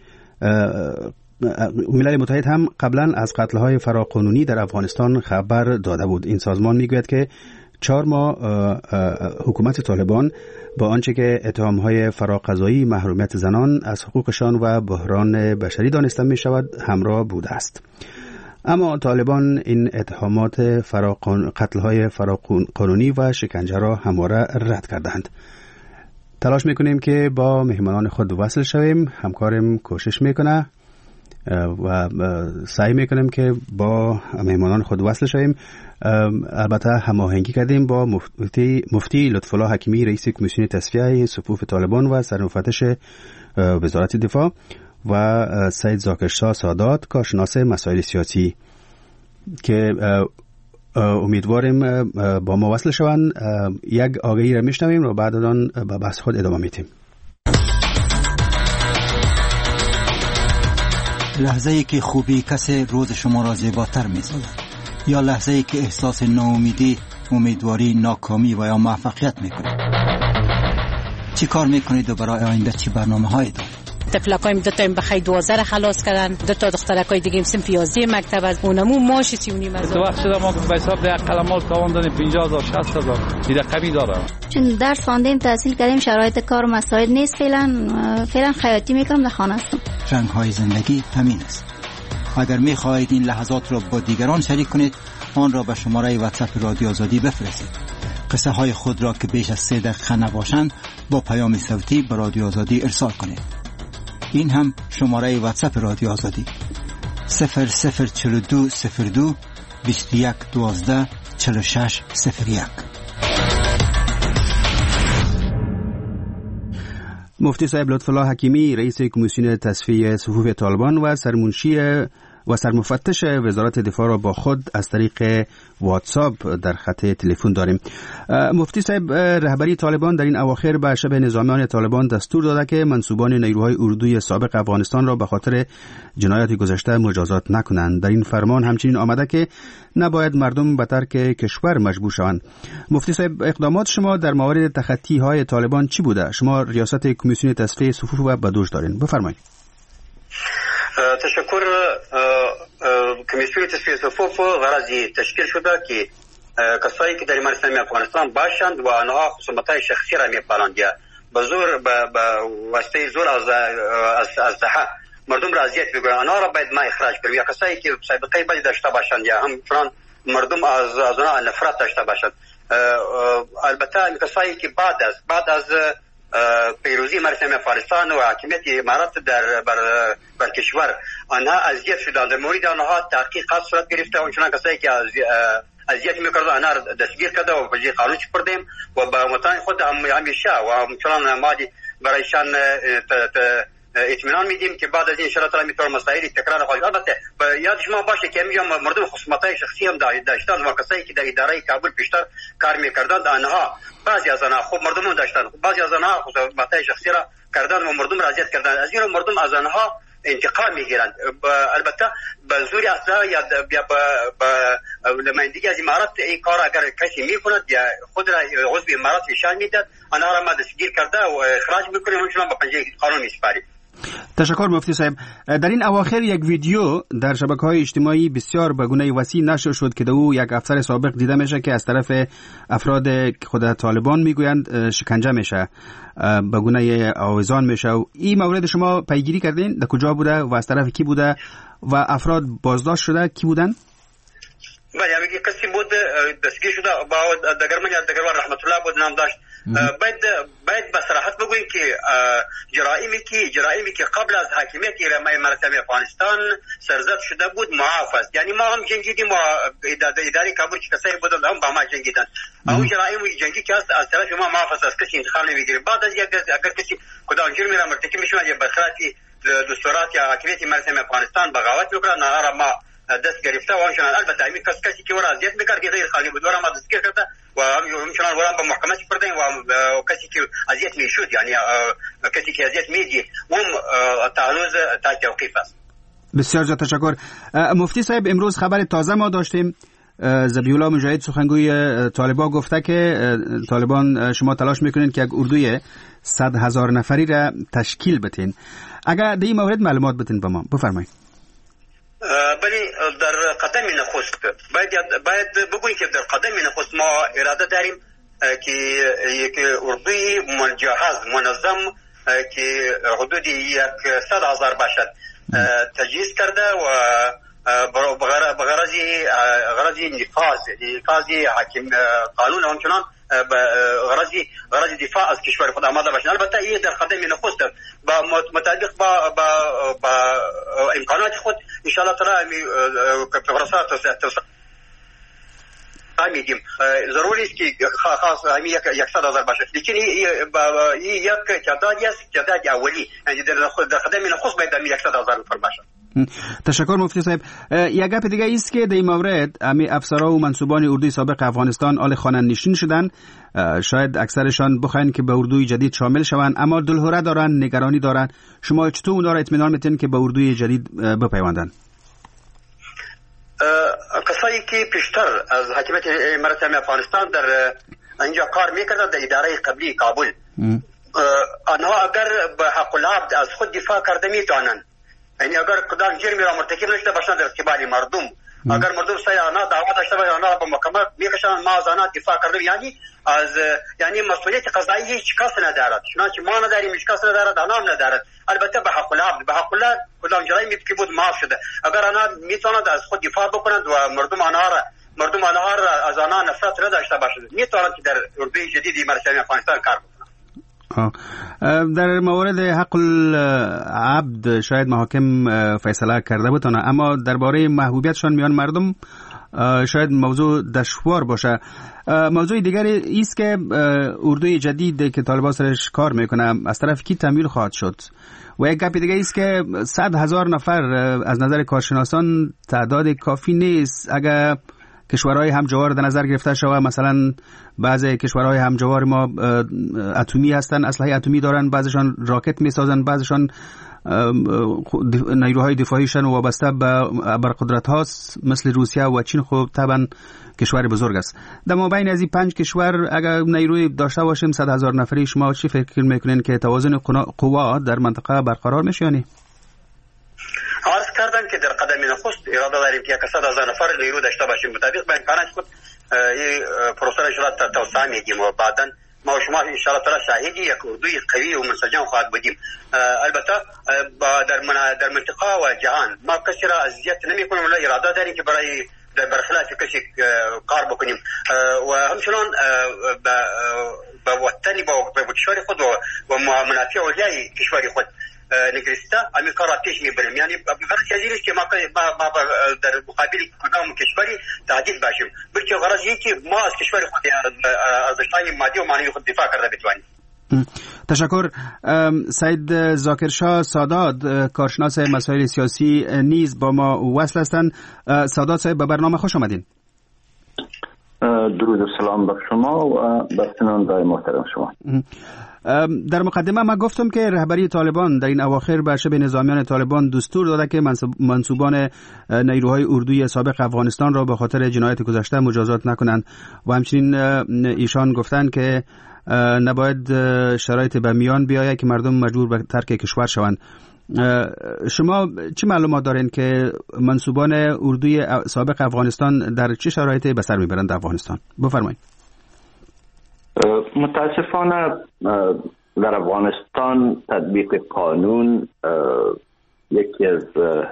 ملل متحد هم قبلا از قتل‌های فراقانونی در افغانستان خبر داده بود. این سازمان میگوید که چهار ماه حکومت طالبان با آنچه که اتهام‌های فراقضایی محرومیت زنان از حقوقشان و بحران بشری دانسته می شود همراه بوده است. اما طالبان این اتهامات فراقان... قتل‌های فراقانونی و شکنجه را همواره رد کردند. تلاش میکنیم که با مهمانان خود وصل شویم. همکارم کوشش میکنه و سعی میکنیم که با مهمانان خود وصل شویم. البته هماهنگی کردیم با مفتی, مفتی لطف الله حکیمی رئیس کمیسیون تصفیه صفوف طالبان و سرمفتش وزارت دفاع و سید زاکرشاه سادات کارشناس مسائل سیاسی که امیدواریم با ما وصل شوند. یک آگهی را میشنویم و بعد از آن به بحث خود ادامه میدیم.
لحظه ای که خوبی کسی روز شما را زیباتر می‌سازد، یا لحظه ای که احساس ناامیدی، امیدواری، ناکامی و یا موفقیت میکنید. چی کار میکنید و برای آینده چی برنامه‌هایی دارید؟
طفلکایم دو تا بخیر دوازده را خلاص کردن، دو تا دخترکای دیگه سن پیازده مکتب از اونمو ماش سی و نیم از
تو وقت شده ما به حساب ده قلمال کاوندن پنجاه هزار شصت هزار دیده کمی داره.
چون درس خواندیم تحصیل کردیم شرایط کار و مساعد نیست، فعلا فعلا خیاطی میکنم در خانه هستم.
رنگ های زندگی همین است. اگر می خواهید این لحظات را با دیگران شریک کنید، آن را به شماره واتساپ رادیو آزادی بفرستید. قصه های خود را که بیش از سه دقیقه نباشند با پیام صوتی به رادیو آزادی ارسال کنید. این هم شماره واتساپ رادیو آزادی صفر صفر چهل و دو صفر دو بیست و یک دوازده چهل و شش صفر یک.
مفتی صاحب لطفالله حکیمی رئیس کمیسیون تصفیه صفوف طالبان و سرمنشی و سرمفتش وزارت دفاع را با خود از طریق واتساپ در خط تلفن داریم. مفتی صاحب، رهبری طالبان در این اواخر به شبه نظامیان طالبان دستور داده که منصوبان نیروهای اردوی سابق افغانستان را به خاطر جنایات گذشته مجازات نکنند. در این فرمان همچنین آمده که نباید مردم به ترک کشور مجبور شوند. مفتی صاحب، اقدامات شما در مورد تخطی های طالبان چی بوده؟ شما ریاست کمیسیون تصفیه صفوف و بدوش دارین، بفرمایید.
تشکر. کمیسیون تصفیه صفوف غرضی تشکیل شده که کسایی که در مرکز افغانستان باشند و آنها خصومت‌های شخصی را می‌پالند یا به زور به واسطه زور از از دهه مردم را اذیت می‌کنند، آنها را باید ما اخراج کنیم. یا کسایی که سابقه بدی داشته باشند یا همچنان مردم از از آنها نفرت داشته باشند. البته کسایی که بعد از بعد از پیروزی مرکز افغانستان و حاکمیت امارات در بر, بر کشور آنها اذیت شدند، در مورد آنها تحقیقات صورت گرفته و چنان کسایی که اذیت میکردند آنها دستگیر کرده و به قانون سپردیم و به متان خود هم همیشه و چنان ما برایشان اطمینان میدیم که بعد از این انشاءالله تعالی میتونه مسائل تکرار خواهد. البته یاد شما باشه که میگم مردم خصومت‌های شخصی هم داشتند و کسایی که در اداره کابل پیشتر کار میکردند آنها بعضی از آنها خوب مردم داشتند، بعضی از آنها خصومت‌های شخصی را کردند و مردم را اذیت کردند. از این مردم از آنها انتقام میگیرند. البته به زور اصلا یا به نمایندگی از امارات این کار اگر کسی میکند یا خود را عضو امارات نشان میداد آنها را ما دستگیر کرده و اخراج میکنیم و چنان به پنجه قانون میسپاریم.
تشکر مفتی صاحب. در این اواخر یک ویدیو در شبکه‌های اجتماعی بسیار به گونه وسیع نشر شد که او یک افسر سابق دیده میشه که از طرف افراد خود طالبان میگویند شکنجه میشه، به گونه آویزان میشه. این مورد شما پیگیری کردین؟ در کجا بوده و از طرف کی بوده و افراد بازداشت شده کی بودن؟
بله، همین کسی بود دستگیر شده با دگرمن یا دگرمن رحمت الله بود نام داشت. باید باید به صراحت بگوییم که جرائمی که جرائمی که قبل از حاکمیت مرکز افغانستان سرزد شده بود معاف است. یعنی ما هم جنگیدیم و اداره کابل که کسایی بودند هم با ما جنگیدند. اون جرایم جنگی که از طرف ما معاف است، از کسی انتقام نمیگیره. بعد از یک اگر کسی کدام جرمی را مرتکب میشه یا بخلاف دستورات یا حاکمیت مرکز افغانستان بغاوت میکنه، نه ما دست گرفته و همچنان البته همین کس کسی که ورا اذیت میکرد غیر قانونی بود ورا ما دستگیر کرده و همچنان ورا به محکمه سپردیم و کسی که اذیت میشد یعنی کسی که اذیت میدید اون تعرض تا توقیف است.
بسیار زیاد تشکر. مفتی صاحب، امروز خبر تازه ما داشتیم، ذبیح الله مجاهد سخنگوی طالبان گفته که طالبان شما تلاش میکنین که یک اردوی صد هزار نفری را تشکیل بتین. اگر در این مورد معلومات بتین به ما بفرمایید.
بله، در قدم نخست باید باید بگوییم که در قدم نخست ما اراده داریم که یک اردوی مجهز منظم که حدود صد هزار باشد تجهیز کرده و بغرضی غرضی نفاذ نفاذ حاکم قانون همچنان غرضی غرض دفاع از کشور خود آماده باشند. البته این در قدم نخست با مطابق با با امکانات خود ان شاء الله تعالی کفرسات میدیم. ضروری است که خاص همین یک صد هزار باشه، لیکن این یک تعدادی است، تعداد اولی، یعنی در قدم نخست باید یک صد هزار نفر باشه.
تشکر مفتی صاحب. یک گپ دیگه است که در این مورد امی افسرها و منصوبان اردوی سابق افغانستان آل خانه نشین شدن، شاید اکثرشان بخواین که به اردوی جدید شامل شوند اما دلهره دارن، نگرانی دارن. شما چطور اونا را اطمینان میتین که به اردوی جدید بپیوندن؟
کسایی که پیشتر از حاکمیت امارات افغانستان در اینجا کار میکردند در اداره قبلی کابل، آنها اگر به حق العبد از خود دفاع کرده میتوانند، یعنی اگر کدام جرمی را مرتکب نشده باشند در قبال مردم اگر مردم سای آنها دعوا داشته باشه آنها به محکمه میکشن. ما از آنها دفاع کردیم، یعنی از یعنی مسئولیت قضایی هیچ کس ندارد، چنانچه ما نداریم هیچ کس ندارد، آنها هم ندارد. البته به حق العبد به حق الله کدام جرایم که بود معاف شده. اگر آنها میتونند از خود دفاع بکنند و مردم آنها را مردم آنها را از آنها نفرت نداشته باشند، میتونند که در اردوی جدید مرکزی افغانستان کار بکنند.
در مورد حق العبد شاید محاکم فیصله کرده بودند، اما درباره محبوبیتشان میان مردم شاید موضوع دشوار باشه. موضوع دیگری است که اردوی جدید که طالبان سرش کار میکنه از طرف کی تمویل خواهد شد، و یک گپ دیگه است که صد هزار نفر از نظر کارشناسان تعداد کافی نیست. اگر کشورهای همجوار در نظر گرفته شود، مثلا بعضی کشورهای همجوار ما اتمی هستن، اسلحه اتمی دارن، بعضیشان راکت میسازن، بعضیشان نیروهای دفاعیشان وابسته به ابرقدرت هاست مثل روسیه و چین. خب طبعا کشور بزرگ است. در مابین از این پنج کشور اگر نیروی داشته باشیم صد هزار نفری، شما چی فکر میکنین که توازن قوا در منطقه برقرار میشه؟ یعنی
عرض کردم که در قدم نخست اراده داریم که صد هزار نفر نیرو داشته باشیم مطابق با امکانات خود. این پروسه را شرط توسعه میدیم و بعداً ما و شما ان شاء الله تعالی شاهدی یک اردوی قوی و منسجم خواهد بودیم. البته در در منطقه و جهان ما کسی را اذیت نمیکنیم، ولی اراده داریم که برای در برخلاف کسی کار بکنیم و همچنان با وطن با کشور خود و منافع اولیای کشور خود نگرسته همین کار را پیش میبریم. یعنی غرض چیزی نیست که ما در مقابل کدام کشوری تعدیل باشیم، بلکه غرض اینه که ما از کشور خود ارزش‌های مادی و معنوی خود دفاع کرده بتوانیم.
تشکر. سید ذاکرشاه سادات کارشناس مسائل سیاسی نیز با ما وصل هستند. سادات صاحب به برنامه خوش آمدین.
درود و سلام بر شما و بر شنوندگان محترم شما.
در مقدمه ما گفتم که رهبری طالبان در این اواخر به شبه نظامیان طالبان دستور داده که منصوبان نیروهای اردوی سابق افغانستان را به خاطر جنایت گذشته مجازات نکنند و همچنین ایشان گفتند که نباید شرایط به میان بیاید که مردم مجبور به ترک کشور شوند. شما چه معلومات دارین که منصوبان اردوی سابق افغانستان در چه شرایطی به سر میبرند در افغانستان؟ بفرمایید.
متاسفانه در افغانستان تطبیق قانون یکی از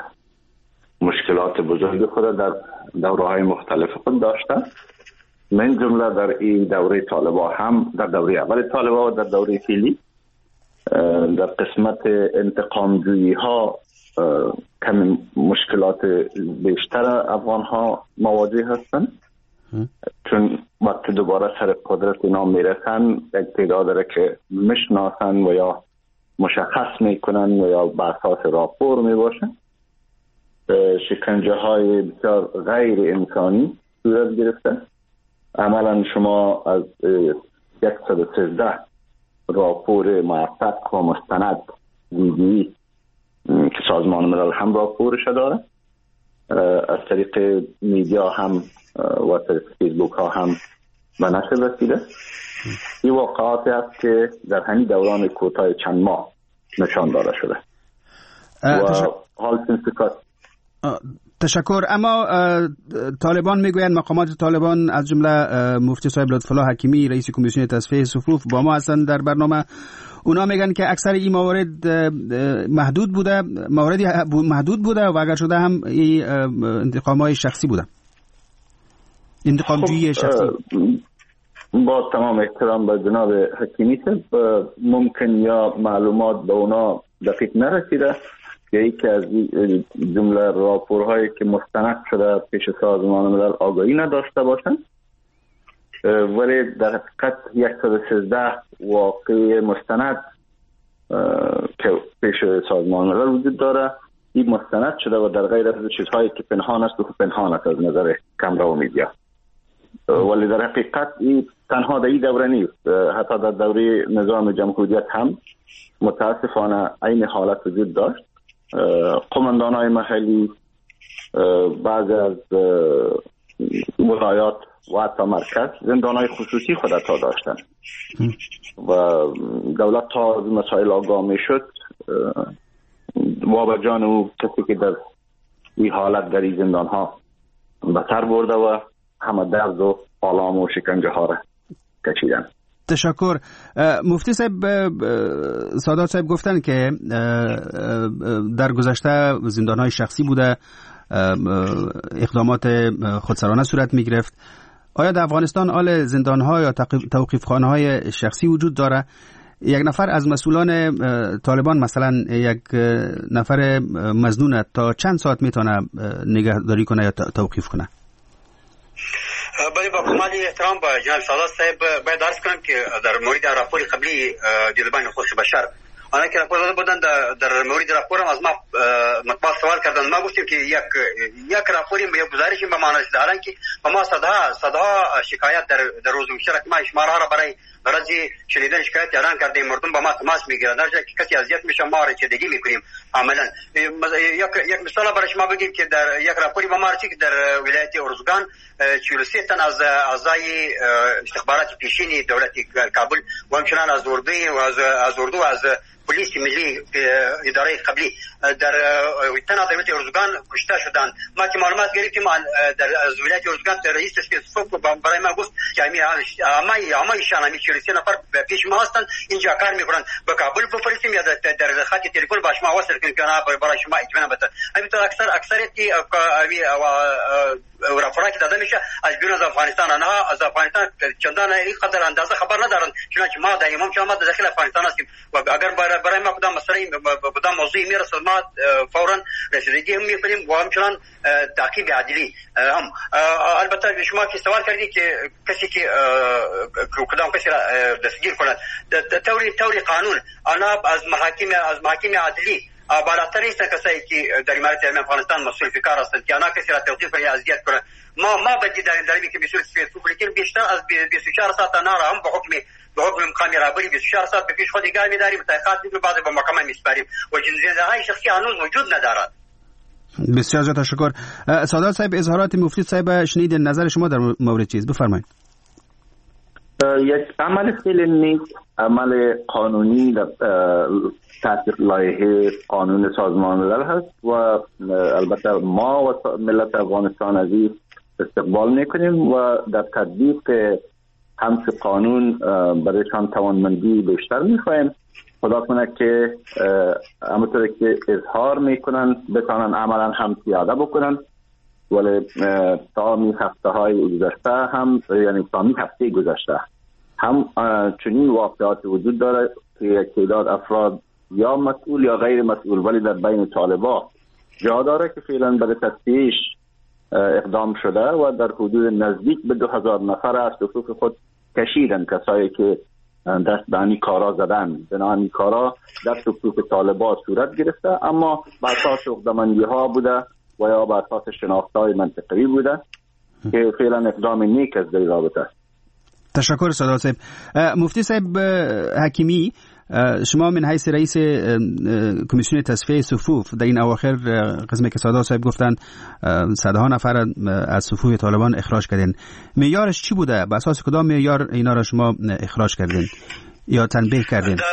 مشکلات بزرگ خود در دوره‌های مختلف خود داشته، من جمله در این دوره طالبان هم در دوره اول طالبان و در دوره فعلی در قسمت انتقام جویی ها کم مشکلات بیشتر افغان ها مواجه هستند، چون وقتی دوباره سر قدرت اینا میرسن یک تعداد داره که میشناسن و یا مشخص میکنن و یا بر اساس راپور میباشن. شکنجه های بسیار غیر انسانی صورت گرفته. عملا شما از صد و سیزده راپور موثق و مستند ویدیویی که سازمان ملل هم راپورش داره، از طریق میدیا هم و طریق فیسبوک ها هم به نشر رسیده. این واقعاتی است که در همین دوران کوتاه چند ماه نشان داده شده و حال سنسکات.
تشکر. اما طالبان میگویند، مقامات طالبان از جمله مفتی صاحب لطفالله حکیمی رئیس کمیسیون تصفیه صفوف با ما هستند در برنامه، اونا میگن که اکثر این موارد محدود بوده، مواردی محدود بوده و اگر شده هم این انتقام‌های شخصی بوده، انتقام جویی شخصی.
با تمام احترام به جناب حکیمی صاحب، ممکن یا معلومات به اونا دقیق نرسیده یا یکی از جمله راپورهایی که مستند شده پیش سازمان ملل آگاهی نداشته باشند، ولی در حقیقت صد و سیزده واقعی مستند که پیش سازمان ملل وجود داره، این مستند شده و در غیر از چیزهایی که پنهان است و پنهان است از نظر کامرا و میدیا. ولی در حقیقت این تنها در این دوره نیست، حتی در دوره نظام جمهوریت هم متاسفانه این حالت وجود داشت. قماندان‌های محلی بعضی از ولایات و حتی مرکز زندان‌های خصوصی خود تا داشتن و دولت تا از مسائل آگاه می شد وابجان او کسی که در این حالت در این زندان‌ها به سر برده و همه درد و آلام و شکنجه ها را کشیدن.
تشکر. مفتی صاحب، سادات صاحب گفتن که در گذشته زندان‌های شخصی بوده، اقدامات خودسرانه صورت می گرفت. آیا در افغانستان آل زندان‌ها یا توقیفخانه‌های شخصی وجود داره؟ یک نفر از مسئولان طالبان، مثلا یک نفر مظنون، تا چند ساعت میتونه نگهداری کنه یا توقیف کنه؟
بله، با کمال احترام با جناب سادات صاحب باید عرض کنم که در مورد راپور قبلی دیدبان حقوق بشر، آنها که راپور داده بودند در مورد راپور هم از ما مطبوعات سوال کردند. ما گفتیم که یک یک راپوری یک گزارشی به معنی است، حالا که با ما صدها صدها شکایت در در روز مشترک ما شماره را برای برای شنیدن شکایت اعلان کردیم. مردم با ما تماس میگیرند، در جایی که کسی اذیت میشه ما رسیدگی میکنیم. عملا یک یک مثال برای شما بگیم که در یک راپوری با ما رسید در ولایت ارزگان چهل و سه تن از اعضای استخبارات پیشین دولت کابل و همچنان از اردو و از از اردو از پلیس ملی اداره قبلی در تنها دولت ارزگان کشته شدند. ما که معلومات گرفتیم در از ولایت ارزگان رئیس اسپیسفوک برای ما گفت که همه همه همه شانمی چهل و سه نفر پیش ما هستند، اینجا کار میکنند، به کابل بفرستیم یا در خط تلفن با شما وصل کنیم که برای شما اطمینان بده. همینطور اکثر اکثریت راپورایی که داده میشه از بیرون از افغانستان، آنها از افغانستان چندان اینقدر اندازه خبر ندارند، چنانچه ما در امام ما داخل افغانستان هستیم و اگر برای ما کدام مسئله کدام موضوعی میرسد ما فورا رسیدگی هم میکنیم و همچنان تعقیب عدلی هم. البته شما که سوال کردید که کسی که کدام کسی را دستگیر کند طوری طوری قانون، آنها از محاکم از محاکم عدلی بالاتر نیستن کسایی که در امارات اسلامی افغانستان مسئول فکر هستند که آنها کسی را توقیف کنند یا اذیت کنند. ما ما بدی در دلیلی که بیست و لیکن بیشتر از بیست و چهار ساعت آنها را هم به حکم به حکم مقام رهبری بیست و چهار ساعت به پیش خود نگاه می‌داریم، تحقیقات می‌کنیم، بعد به محکمه می‌سپاریم و جنازه‌های شخصی هنوز وجود ندارد.
بسیار زیاد تشکر. سادات صاحب، اظهارات مفتی صاحب شنید، نظر شما در مورد چیز بفرمایید.
یک عمل خیلی نیک، عمل قانونی در تحت لایحه قانون سازمان ملل هست و البته ما و ملت افغانستان عزیز استقبال میکنیم و در تطبیق همچه قانون برایشان توانمندی بیشتر میخواهیم. خدا کنه که همونطور که اظهار میکنن بتانن عملا هم پیاده بکنن، ولی تا می هفته های گذشته هم یعنی تا می هفته گذشته هم چنین واقعات وجود داره که یک تعداد افراد یا مسئول یا غیر مسئول ولی در بین طالبا جا داره که فعلا برای تفتیش اقدام شده و در حدود نزدیک به دو هزار نفر از صفوف خود کشیدن کسایی که دست به این کارا زدن. بنابراین کارا در صفوف طالبا صورت گرفته، اما بر اساس عقده‌مندی ها بوده و یا بر اساس شناخت‌های منطقی بوده که فعلا اقدام نیک از در رابطه.
تشکر سادات صاحب. مفتی صاحب حکیمی، شما من حیث رئیس کمیسیون تصفیه صفوف در این اواخر قسمی که سادات صاحب گفتن صدها نفر از صفوف طالبان اخراج کردین، معیارش چی بوده؟ به اساس کدام معیار اینا را شما اخراج کردین یا تنبیه کردین؟
در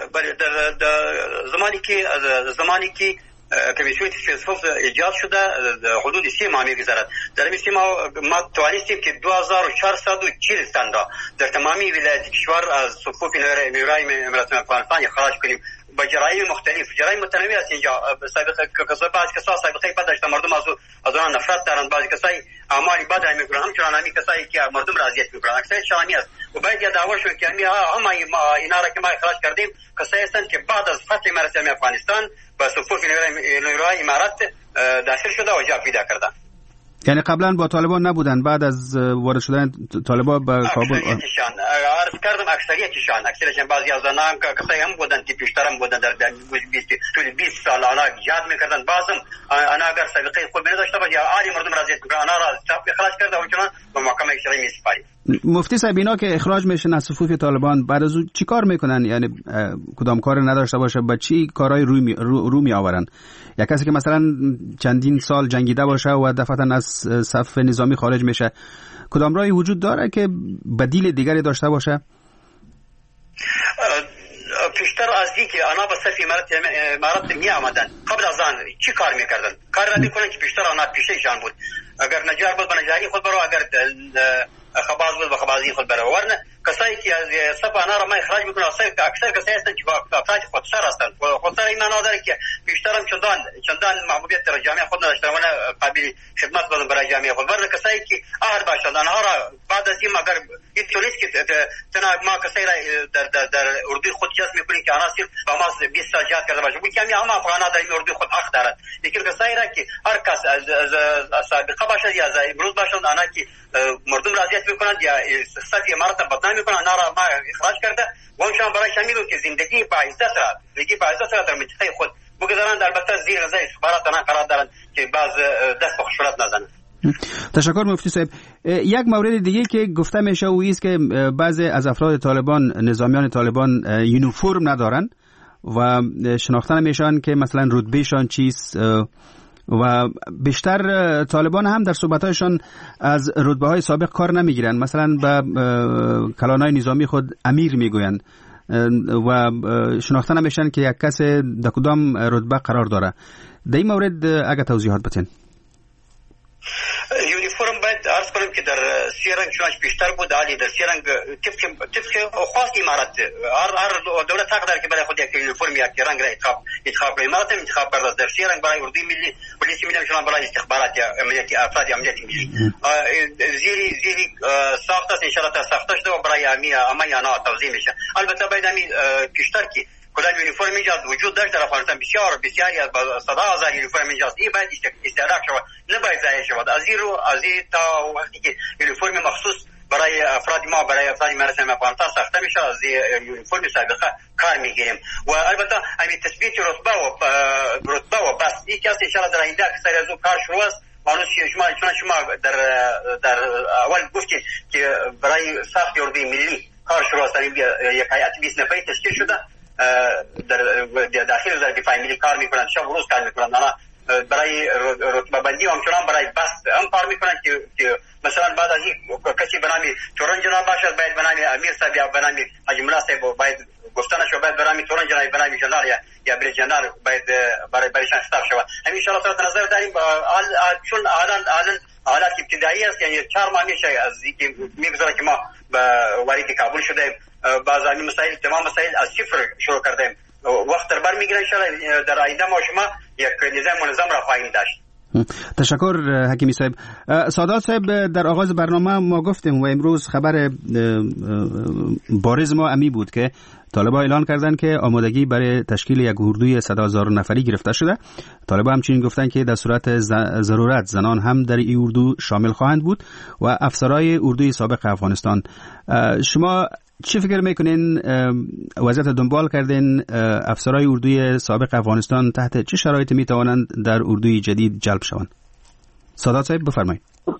در, در زمانی که زمانی که کمیسیون تصفیه صفوف ایجاد شده حدود سه ماه می‌گذرد. در این سه ماه ما توانستیم که دو هزار و چهارصد و چهل تن را در تمامی ولایت کشور از صفوف نیروهای امارات افغانستان اخراج کنیم با جرایم مختلف، جرایم متنوع است. اینجا سابقه کسای بعض کسا سابقه بد داشتن، مردم از از آن نفرت دارند، بعضی کسای اعمال بد میکنن، همچنان همی کسایی که مردم را اذیت میکنن اکثر شامی است و باید یاد دعوا شد که همی هم اینا را که ما اخراج کردیم کسایی هستند که بعد از فتح امارات اسلامی افغانستان با صفوف نیروهای امارات داخل شده و جا پیدا کردن.
یعنی قبلا با طالبان نبودن، بعد از وارد شدن طالبان به کابل
اکثریتشان عرض کردم اکثریتشان اکثریتشان بعضی از آنها کسایی هم بودن که بیشتر هم بودن در بیست سال آنها یاد میکردن، بعضم آنها اگر سابقه خوب نداشته باشه یا عالی مردم را اذیت میکنن آنها را اخراج کرده و چنان به محکمه شرعی میسپاریم.
مفتی صاحب، اینا که اخراج میشن از صفوف طالبان بعد از اون چی کار میکنن؟ یعنی کدام کار نداشته باشه با چی کارهای روی می رو, رو می آورن؟ یا کسی که مثلا چندین سال جنگیده باشه و دفعتا از صف نظامی خارج میشه، کدام راهی وجود داره که بدیل دیگری داشته باشه؟
پیشتر از اینکه آنها به صف امارات امارات می آمدن قبل از آن چی کار میکردن؟ کار را میکنن که بیشتر آنها پیششان بود. اگر نجار بود به نجاری خود برو، اگر خباز بود به خبازی خود برو. ورنه کسایی که از صف آنها را ما اخراج میکنن اکثر کسایی هستند که با افراد خودسر هستند. خودسر این معنا داره که بیشتر هم چندان چندان محبوبیت در جامعه خود نداشتن و قابل خدمت بودن برای جامعه خود. ورنه کسایی که اهل باشند آنها را بعد از این اگر این تولیست که تنها ما کسایی را در در در اردوی خود جذب میکنیم که آنها صرف با ما بیست سال جهاد کرده باشه. بود که همه افغان‌ها در این اردوی خود حق دارند. لیکن کسایی را که هر کس از سابقه باشد یا از امروز باشند آنها که مردم را اذیت میکنند یا صف امارات بدنام میکنند آنها را ما اخراج کرده و اونشان برای شامل که زندگی با عزت را زندگی با عزت را در منطقه خود بگذارند. البته زیر نظر استخبارات آنها قرار دارند که بعض دست به خشونت نزنند.
تشکر مفتی صاحب. یک مورد دیگه که گفته میشه او است که بعضی از افراد طالبان، نظامیان طالبان یونیفرم ندارن و شناخته نمیشن که مثلا رتبهشان چیست و بیشتر طالبان هم در صحبت‌هایشان از رتبه‌های سابق کار نمیگیرن. مثلا به کلانای نظامی خود امیر میگویند و شناخته نمیشن که یک کس در کدام رتبه قرار داره. در این مورد اگر توضیحات بدین.
یونیفرم باید عرض کنم که در سیرنگ چونش بیشتر بود عالی. در سیرنگ طبق طبق خاص امارات هر هر دولت حق داره که برای خود یک یونیفرم یک رنگ را انتخاب انتخاب کنه. امارات انتخاب کرده. در سیرنگ برای اردوی ملی پلیس ملی شما برای استخبارات یا امنیتی افراد امنیتی ملی زیری زیری ساخت است. ان شاء الله ساخته شده و برای امی امی آنها توزیع میشه. البته باید امی بیشتر که کدام یونیفرم اینجا وجود داشت در افغانستان بسیار بسیاری از صد هزار یونیفرم اینجاست. این باید استهلاک شود، نباید ضایع شود. از این رو از این تا وقتی که یونیفرم مخصوص برای افراد ما برای افراد مراسم افغانستان ساخته میشه از یونیفرم سابقه کار میگیریم و البته همین تثبیت رتبه و رتبه و بس این که ان شاء الله در آینده اکثر از اون کار شروع است. مانوس شما چون شما در در اول گفتید که برای ساخت اردوی ملی کار شروع است. یک هیئت بیست نفری تشکیل شده در داخل وزارت دفاع ملی کار میکنند، شب و روز کار میکنند. آنها برای رتبه بندی و همچنان برای بست هم کار میکنند که که مثلا بعد از این کسی به نام تورن جناب باشد باید به نام امیر صاحب یا به نام حاجی ملا صاحب باید گفتنش باید به نام تورن جناب به نام جنرال یا یا بریج جنرال باید برای برایشان خطاب شود. همین ان شاء الله صورت نظر داریم چون الان الان حالت ابتدایی است. یعنی چهار ماه میشه از اینکه میگذره که ما به وارد کابل شدیم. بعض از این مسائل تمام مسائل از صفر شروع کردیم. وقت در بر میگیره ان شاء الله در آینده ما شما یک نظام منظم را خواهیم داشت.
تشکر حکیمی صاحب. سادات صاحب در آغاز برنامه ما گفتیم و امروز خبر بارز ما امی بود که طالبان اعلان کردند که آمادگی برای تشکیل یک اردوی صد هزار نفری گرفته شده. طالبان همچنین گفتند که در صورت ضرورت زنان هم در این اردو شامل خواهند بود و افسرهای اردوی سابق افغانستان. شما چی فکر میکنین؟ وضعیت دنبال کردین افسرهای اردوی سابق افغانستان تحت چه شرایطی میتوانند در اردوی جدید جلب شوند؟ سادات صاحب بفرمایید.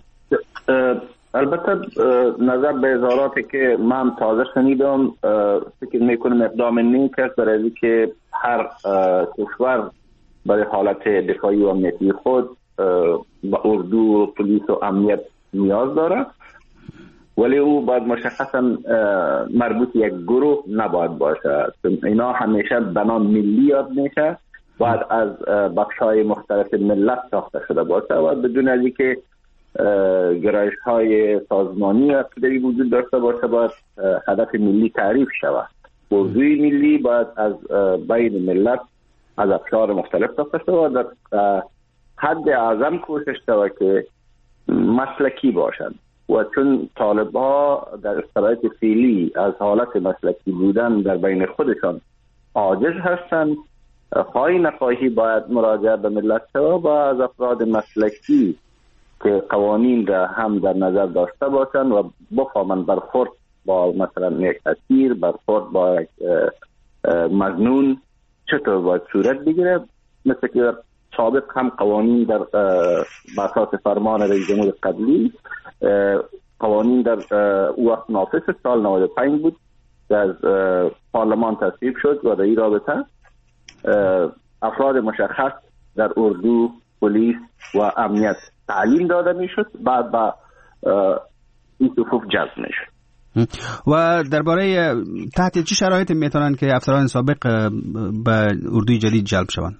البته نظر به اظهاراتی که من تازه شنیدم فکر میکنم اقدام نیک است برای اینکه هر کشور برای حالت دفاعی و امنیتی خود با اردو پلیس و امنیت نیاز داره، ولی او باید مشخصا مربوط یک گروه نباید باشه. اینا همیشه بنام ملی یاد میشه، باید از بخش‌های مختلف ملت ساخته شده باشه و بدون از اینکه گرایش‌های سازمانی عقیده‌ای وجود داشته باشه باید هدف ملی تعریف شود. موضوع ملی باید از بین ملت از افکار مختلف ساخته شده و در حد اعظم کوشش شود که مسلکی باشند و چون طالب‌ها در شرایط فعلی از حالت مسلکی بودن در بین خودشان عاجز هستند، خواهی نخواهی باید مراجعه به ملت شود و از افراد مسلکی که قوانین را هم در نظر داشته باشند و بفهمند برخورد با مثلا یک اسیر، برخورد با یک مظنون چطور باید صورت بگیره. مثل که سابق هم قوانین در اساس فرمان رئیس جمهور قبلی قوانین در او وقت نافذ سال نود و پنج بود که از پارلمان تصویب شد و در این رابطه افراد مشخص در اردو، پلیس و امنیت تعلیم داده می شد، بعد با این صفوف جذب می شد.
و درباره تحت چه شرایطی میتونن که افسران سابق به اردوی جدید جلب شوند؟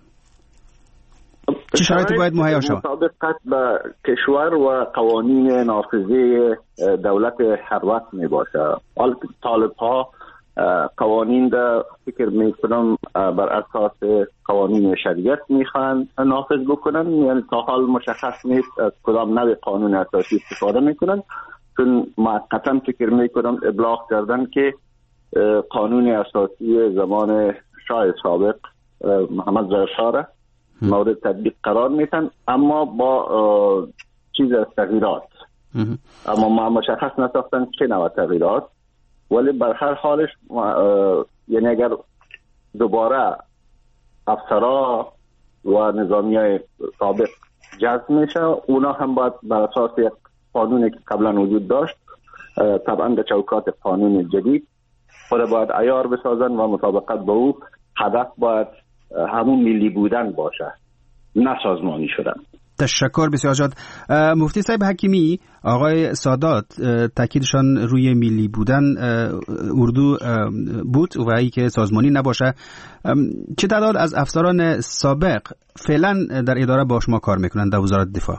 چه شرایطی باید مهیا شود؟
مطابقت به کشور و قوانین نافذه دولت هر وقت می باشه. حال طالب ها قوانین دا فکر می کنم بر اساس قوانین شریعت میخوان نافذ بکنن، یعنی تا حال مشخص نیست از کدام نوع قانون اساسی استفاده میکنن، چون موقتا فکر می کنم ابلاغ کردن که قانون اساسی زمان شاه سابق محمد ظاهر شاه مورد تطبیق قرار میتن، اما با چیز از تغییرات، اما ما مشخص نساختن چه نوع تغییرات، ولی بر هر حالش یعنی اگر دوباره افسرا و نظامی های سابق جذب میشه، اونا هم باید بر اساس یک قانونی که قبلا وجود داشت طبعا به چوکات قانون جدید خود باید عیار بسازن و مطابقت با او هدف باید همون ملی بودن باشه، نه سازمانی شدن.
تشکر بسیار زیاد. مفتی صاحب حکیمی، آقای سادات تاکیدشان روی ملی بودن اردو بود و ای که سازمانی نباشه. چه تعداد از افسران سابق فعلا در اداره با شما کار میکنند در وزارت دفاع؟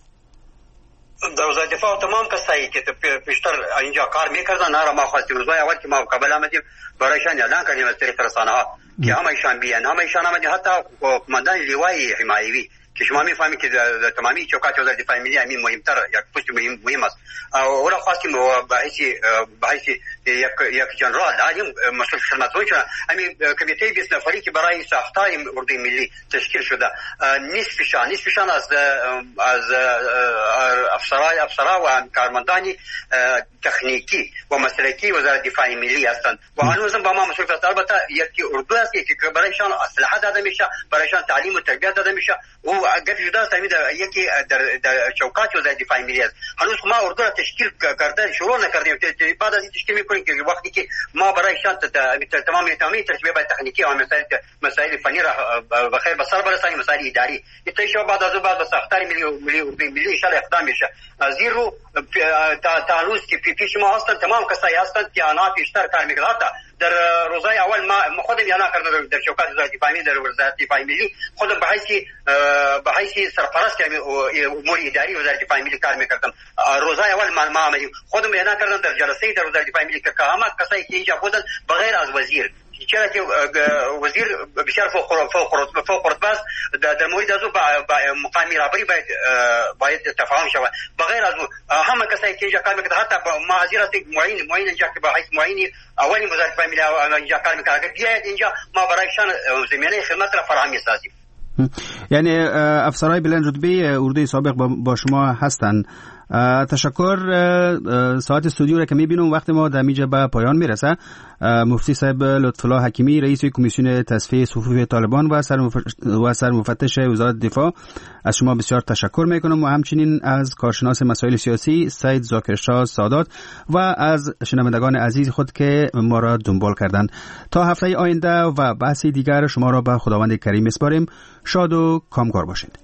در وزارت دفاع تمام کسایی که پیشتر اینجا کار میکردن نارا ما خواستیم روزای اول که ما قبل آمدیم برایشان اعلان کردیم از طریق رسانه ها که همه ایشان بیان، همه ایشان آمدیم، حتی کماندان لیوای حمایوی که شما میفهمید که تمامی چوکات وزارت دفاع ملی همین مهمتر یک پست مهم مهم است. اولا خواستیم به حیث به حیث یک یک جنرال عالم مسئول خدمتون شدن همین کمیته بیست نفری که برای ساختار اردوی ملی تشکیل شده، نصفشان نصفشان از از افسرای افسرا و کارمندان تکنیکی و مسلکی وزارت دفاع ملی هستند و هنوزم با ما مسئول هستند. البته یکی اردو است که برایشان اسلحه داده میشه، برایشان تعلیم و تربیت داده میشه و اگر جدا است یکی در در چوکات وزارت دفاع ملی است. هنوز ما اردو را تشکیل کرده شروع نکردیم، بعد از این تشکیل میکنیم که وقتی که ما برایشان تمام تمامی ترتیبات تکنیکی و مسائل مسائل فنی را بخیر به سر برسانیم، مسائل اداری ایتایش بعد از بعد به ساختار ملی ملی ملی ان شاء الله اقدام بشه. زیرو تا هنوز که پیش ما هستند تمام کسایی هستند که آنها پیشتر کار میکنند. حتی در روزهای اول ما خودم اعلان کردم در چوکات وزارت دفاع ملی در وزارت دفاع ملی خودم به حیث به حیث سرپرست امور اداری وزارت دفاع ملی کار میکردم. روزهای اول ما آمدیم خودم اعلان کردم در جلسه در وزارت دفاع ملی که همه کسایی که اینجا بودند بغیر از وزیر، چرا که وزیر بسیار فوق فوق فوق رتبه است، در مورد از او با مقام رهبری باید باید تفاهم شود. بغیر از او همه کسایی که اینجا کار میکنند، حتی ما حاضر هستیم معین معین اینجا که با حیث معینی اولی وزارت دفاع ملی اینجا کار میکنند، اگر بیاید اینجا ما برایشان زمینه خدمت را فراهم سازیم.
یعنی افسرهای بلند رتبه اردوی سابق با شما هستند. تشکر. ساعت استودیو را که میبینم وقت ما در میجا به پایان میرسه. مفتی صاحب لطفالله حکیمی رئیس کمیسیون تصفیه صفوف طالبان و و سرمفتش وزارت دفاع، از شما بسیار تشکر میکنم و همچنین از کارشناس مسائل سیاسی سید ذاکرشاه سادات و از شنوندگان عزیز خود که ما را دنبال کردند. تا هفته آینده و بحثی دیگر شما را به خداوند کریم میسپاریم. شاد و کامگار باشید.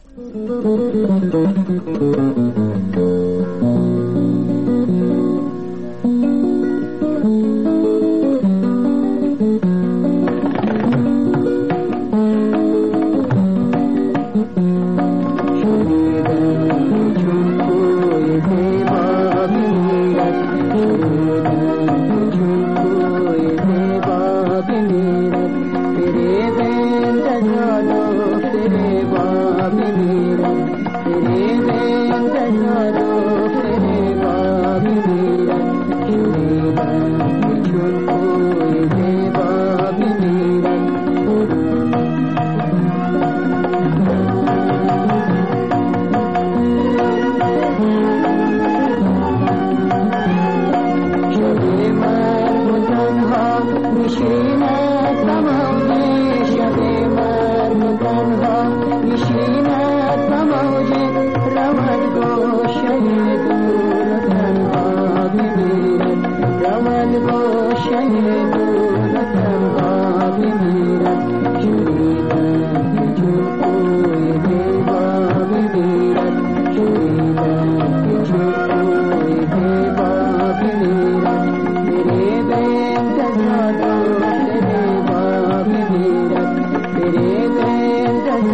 نشینه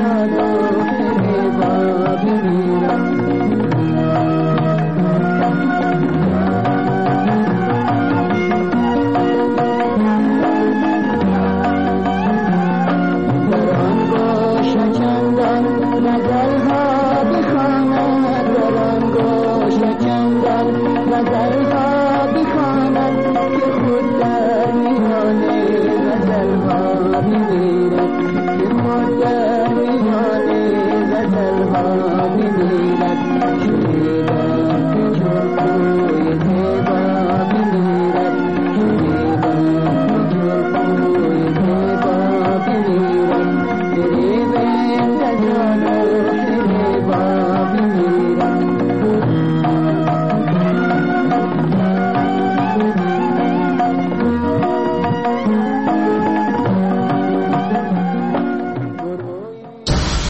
یاد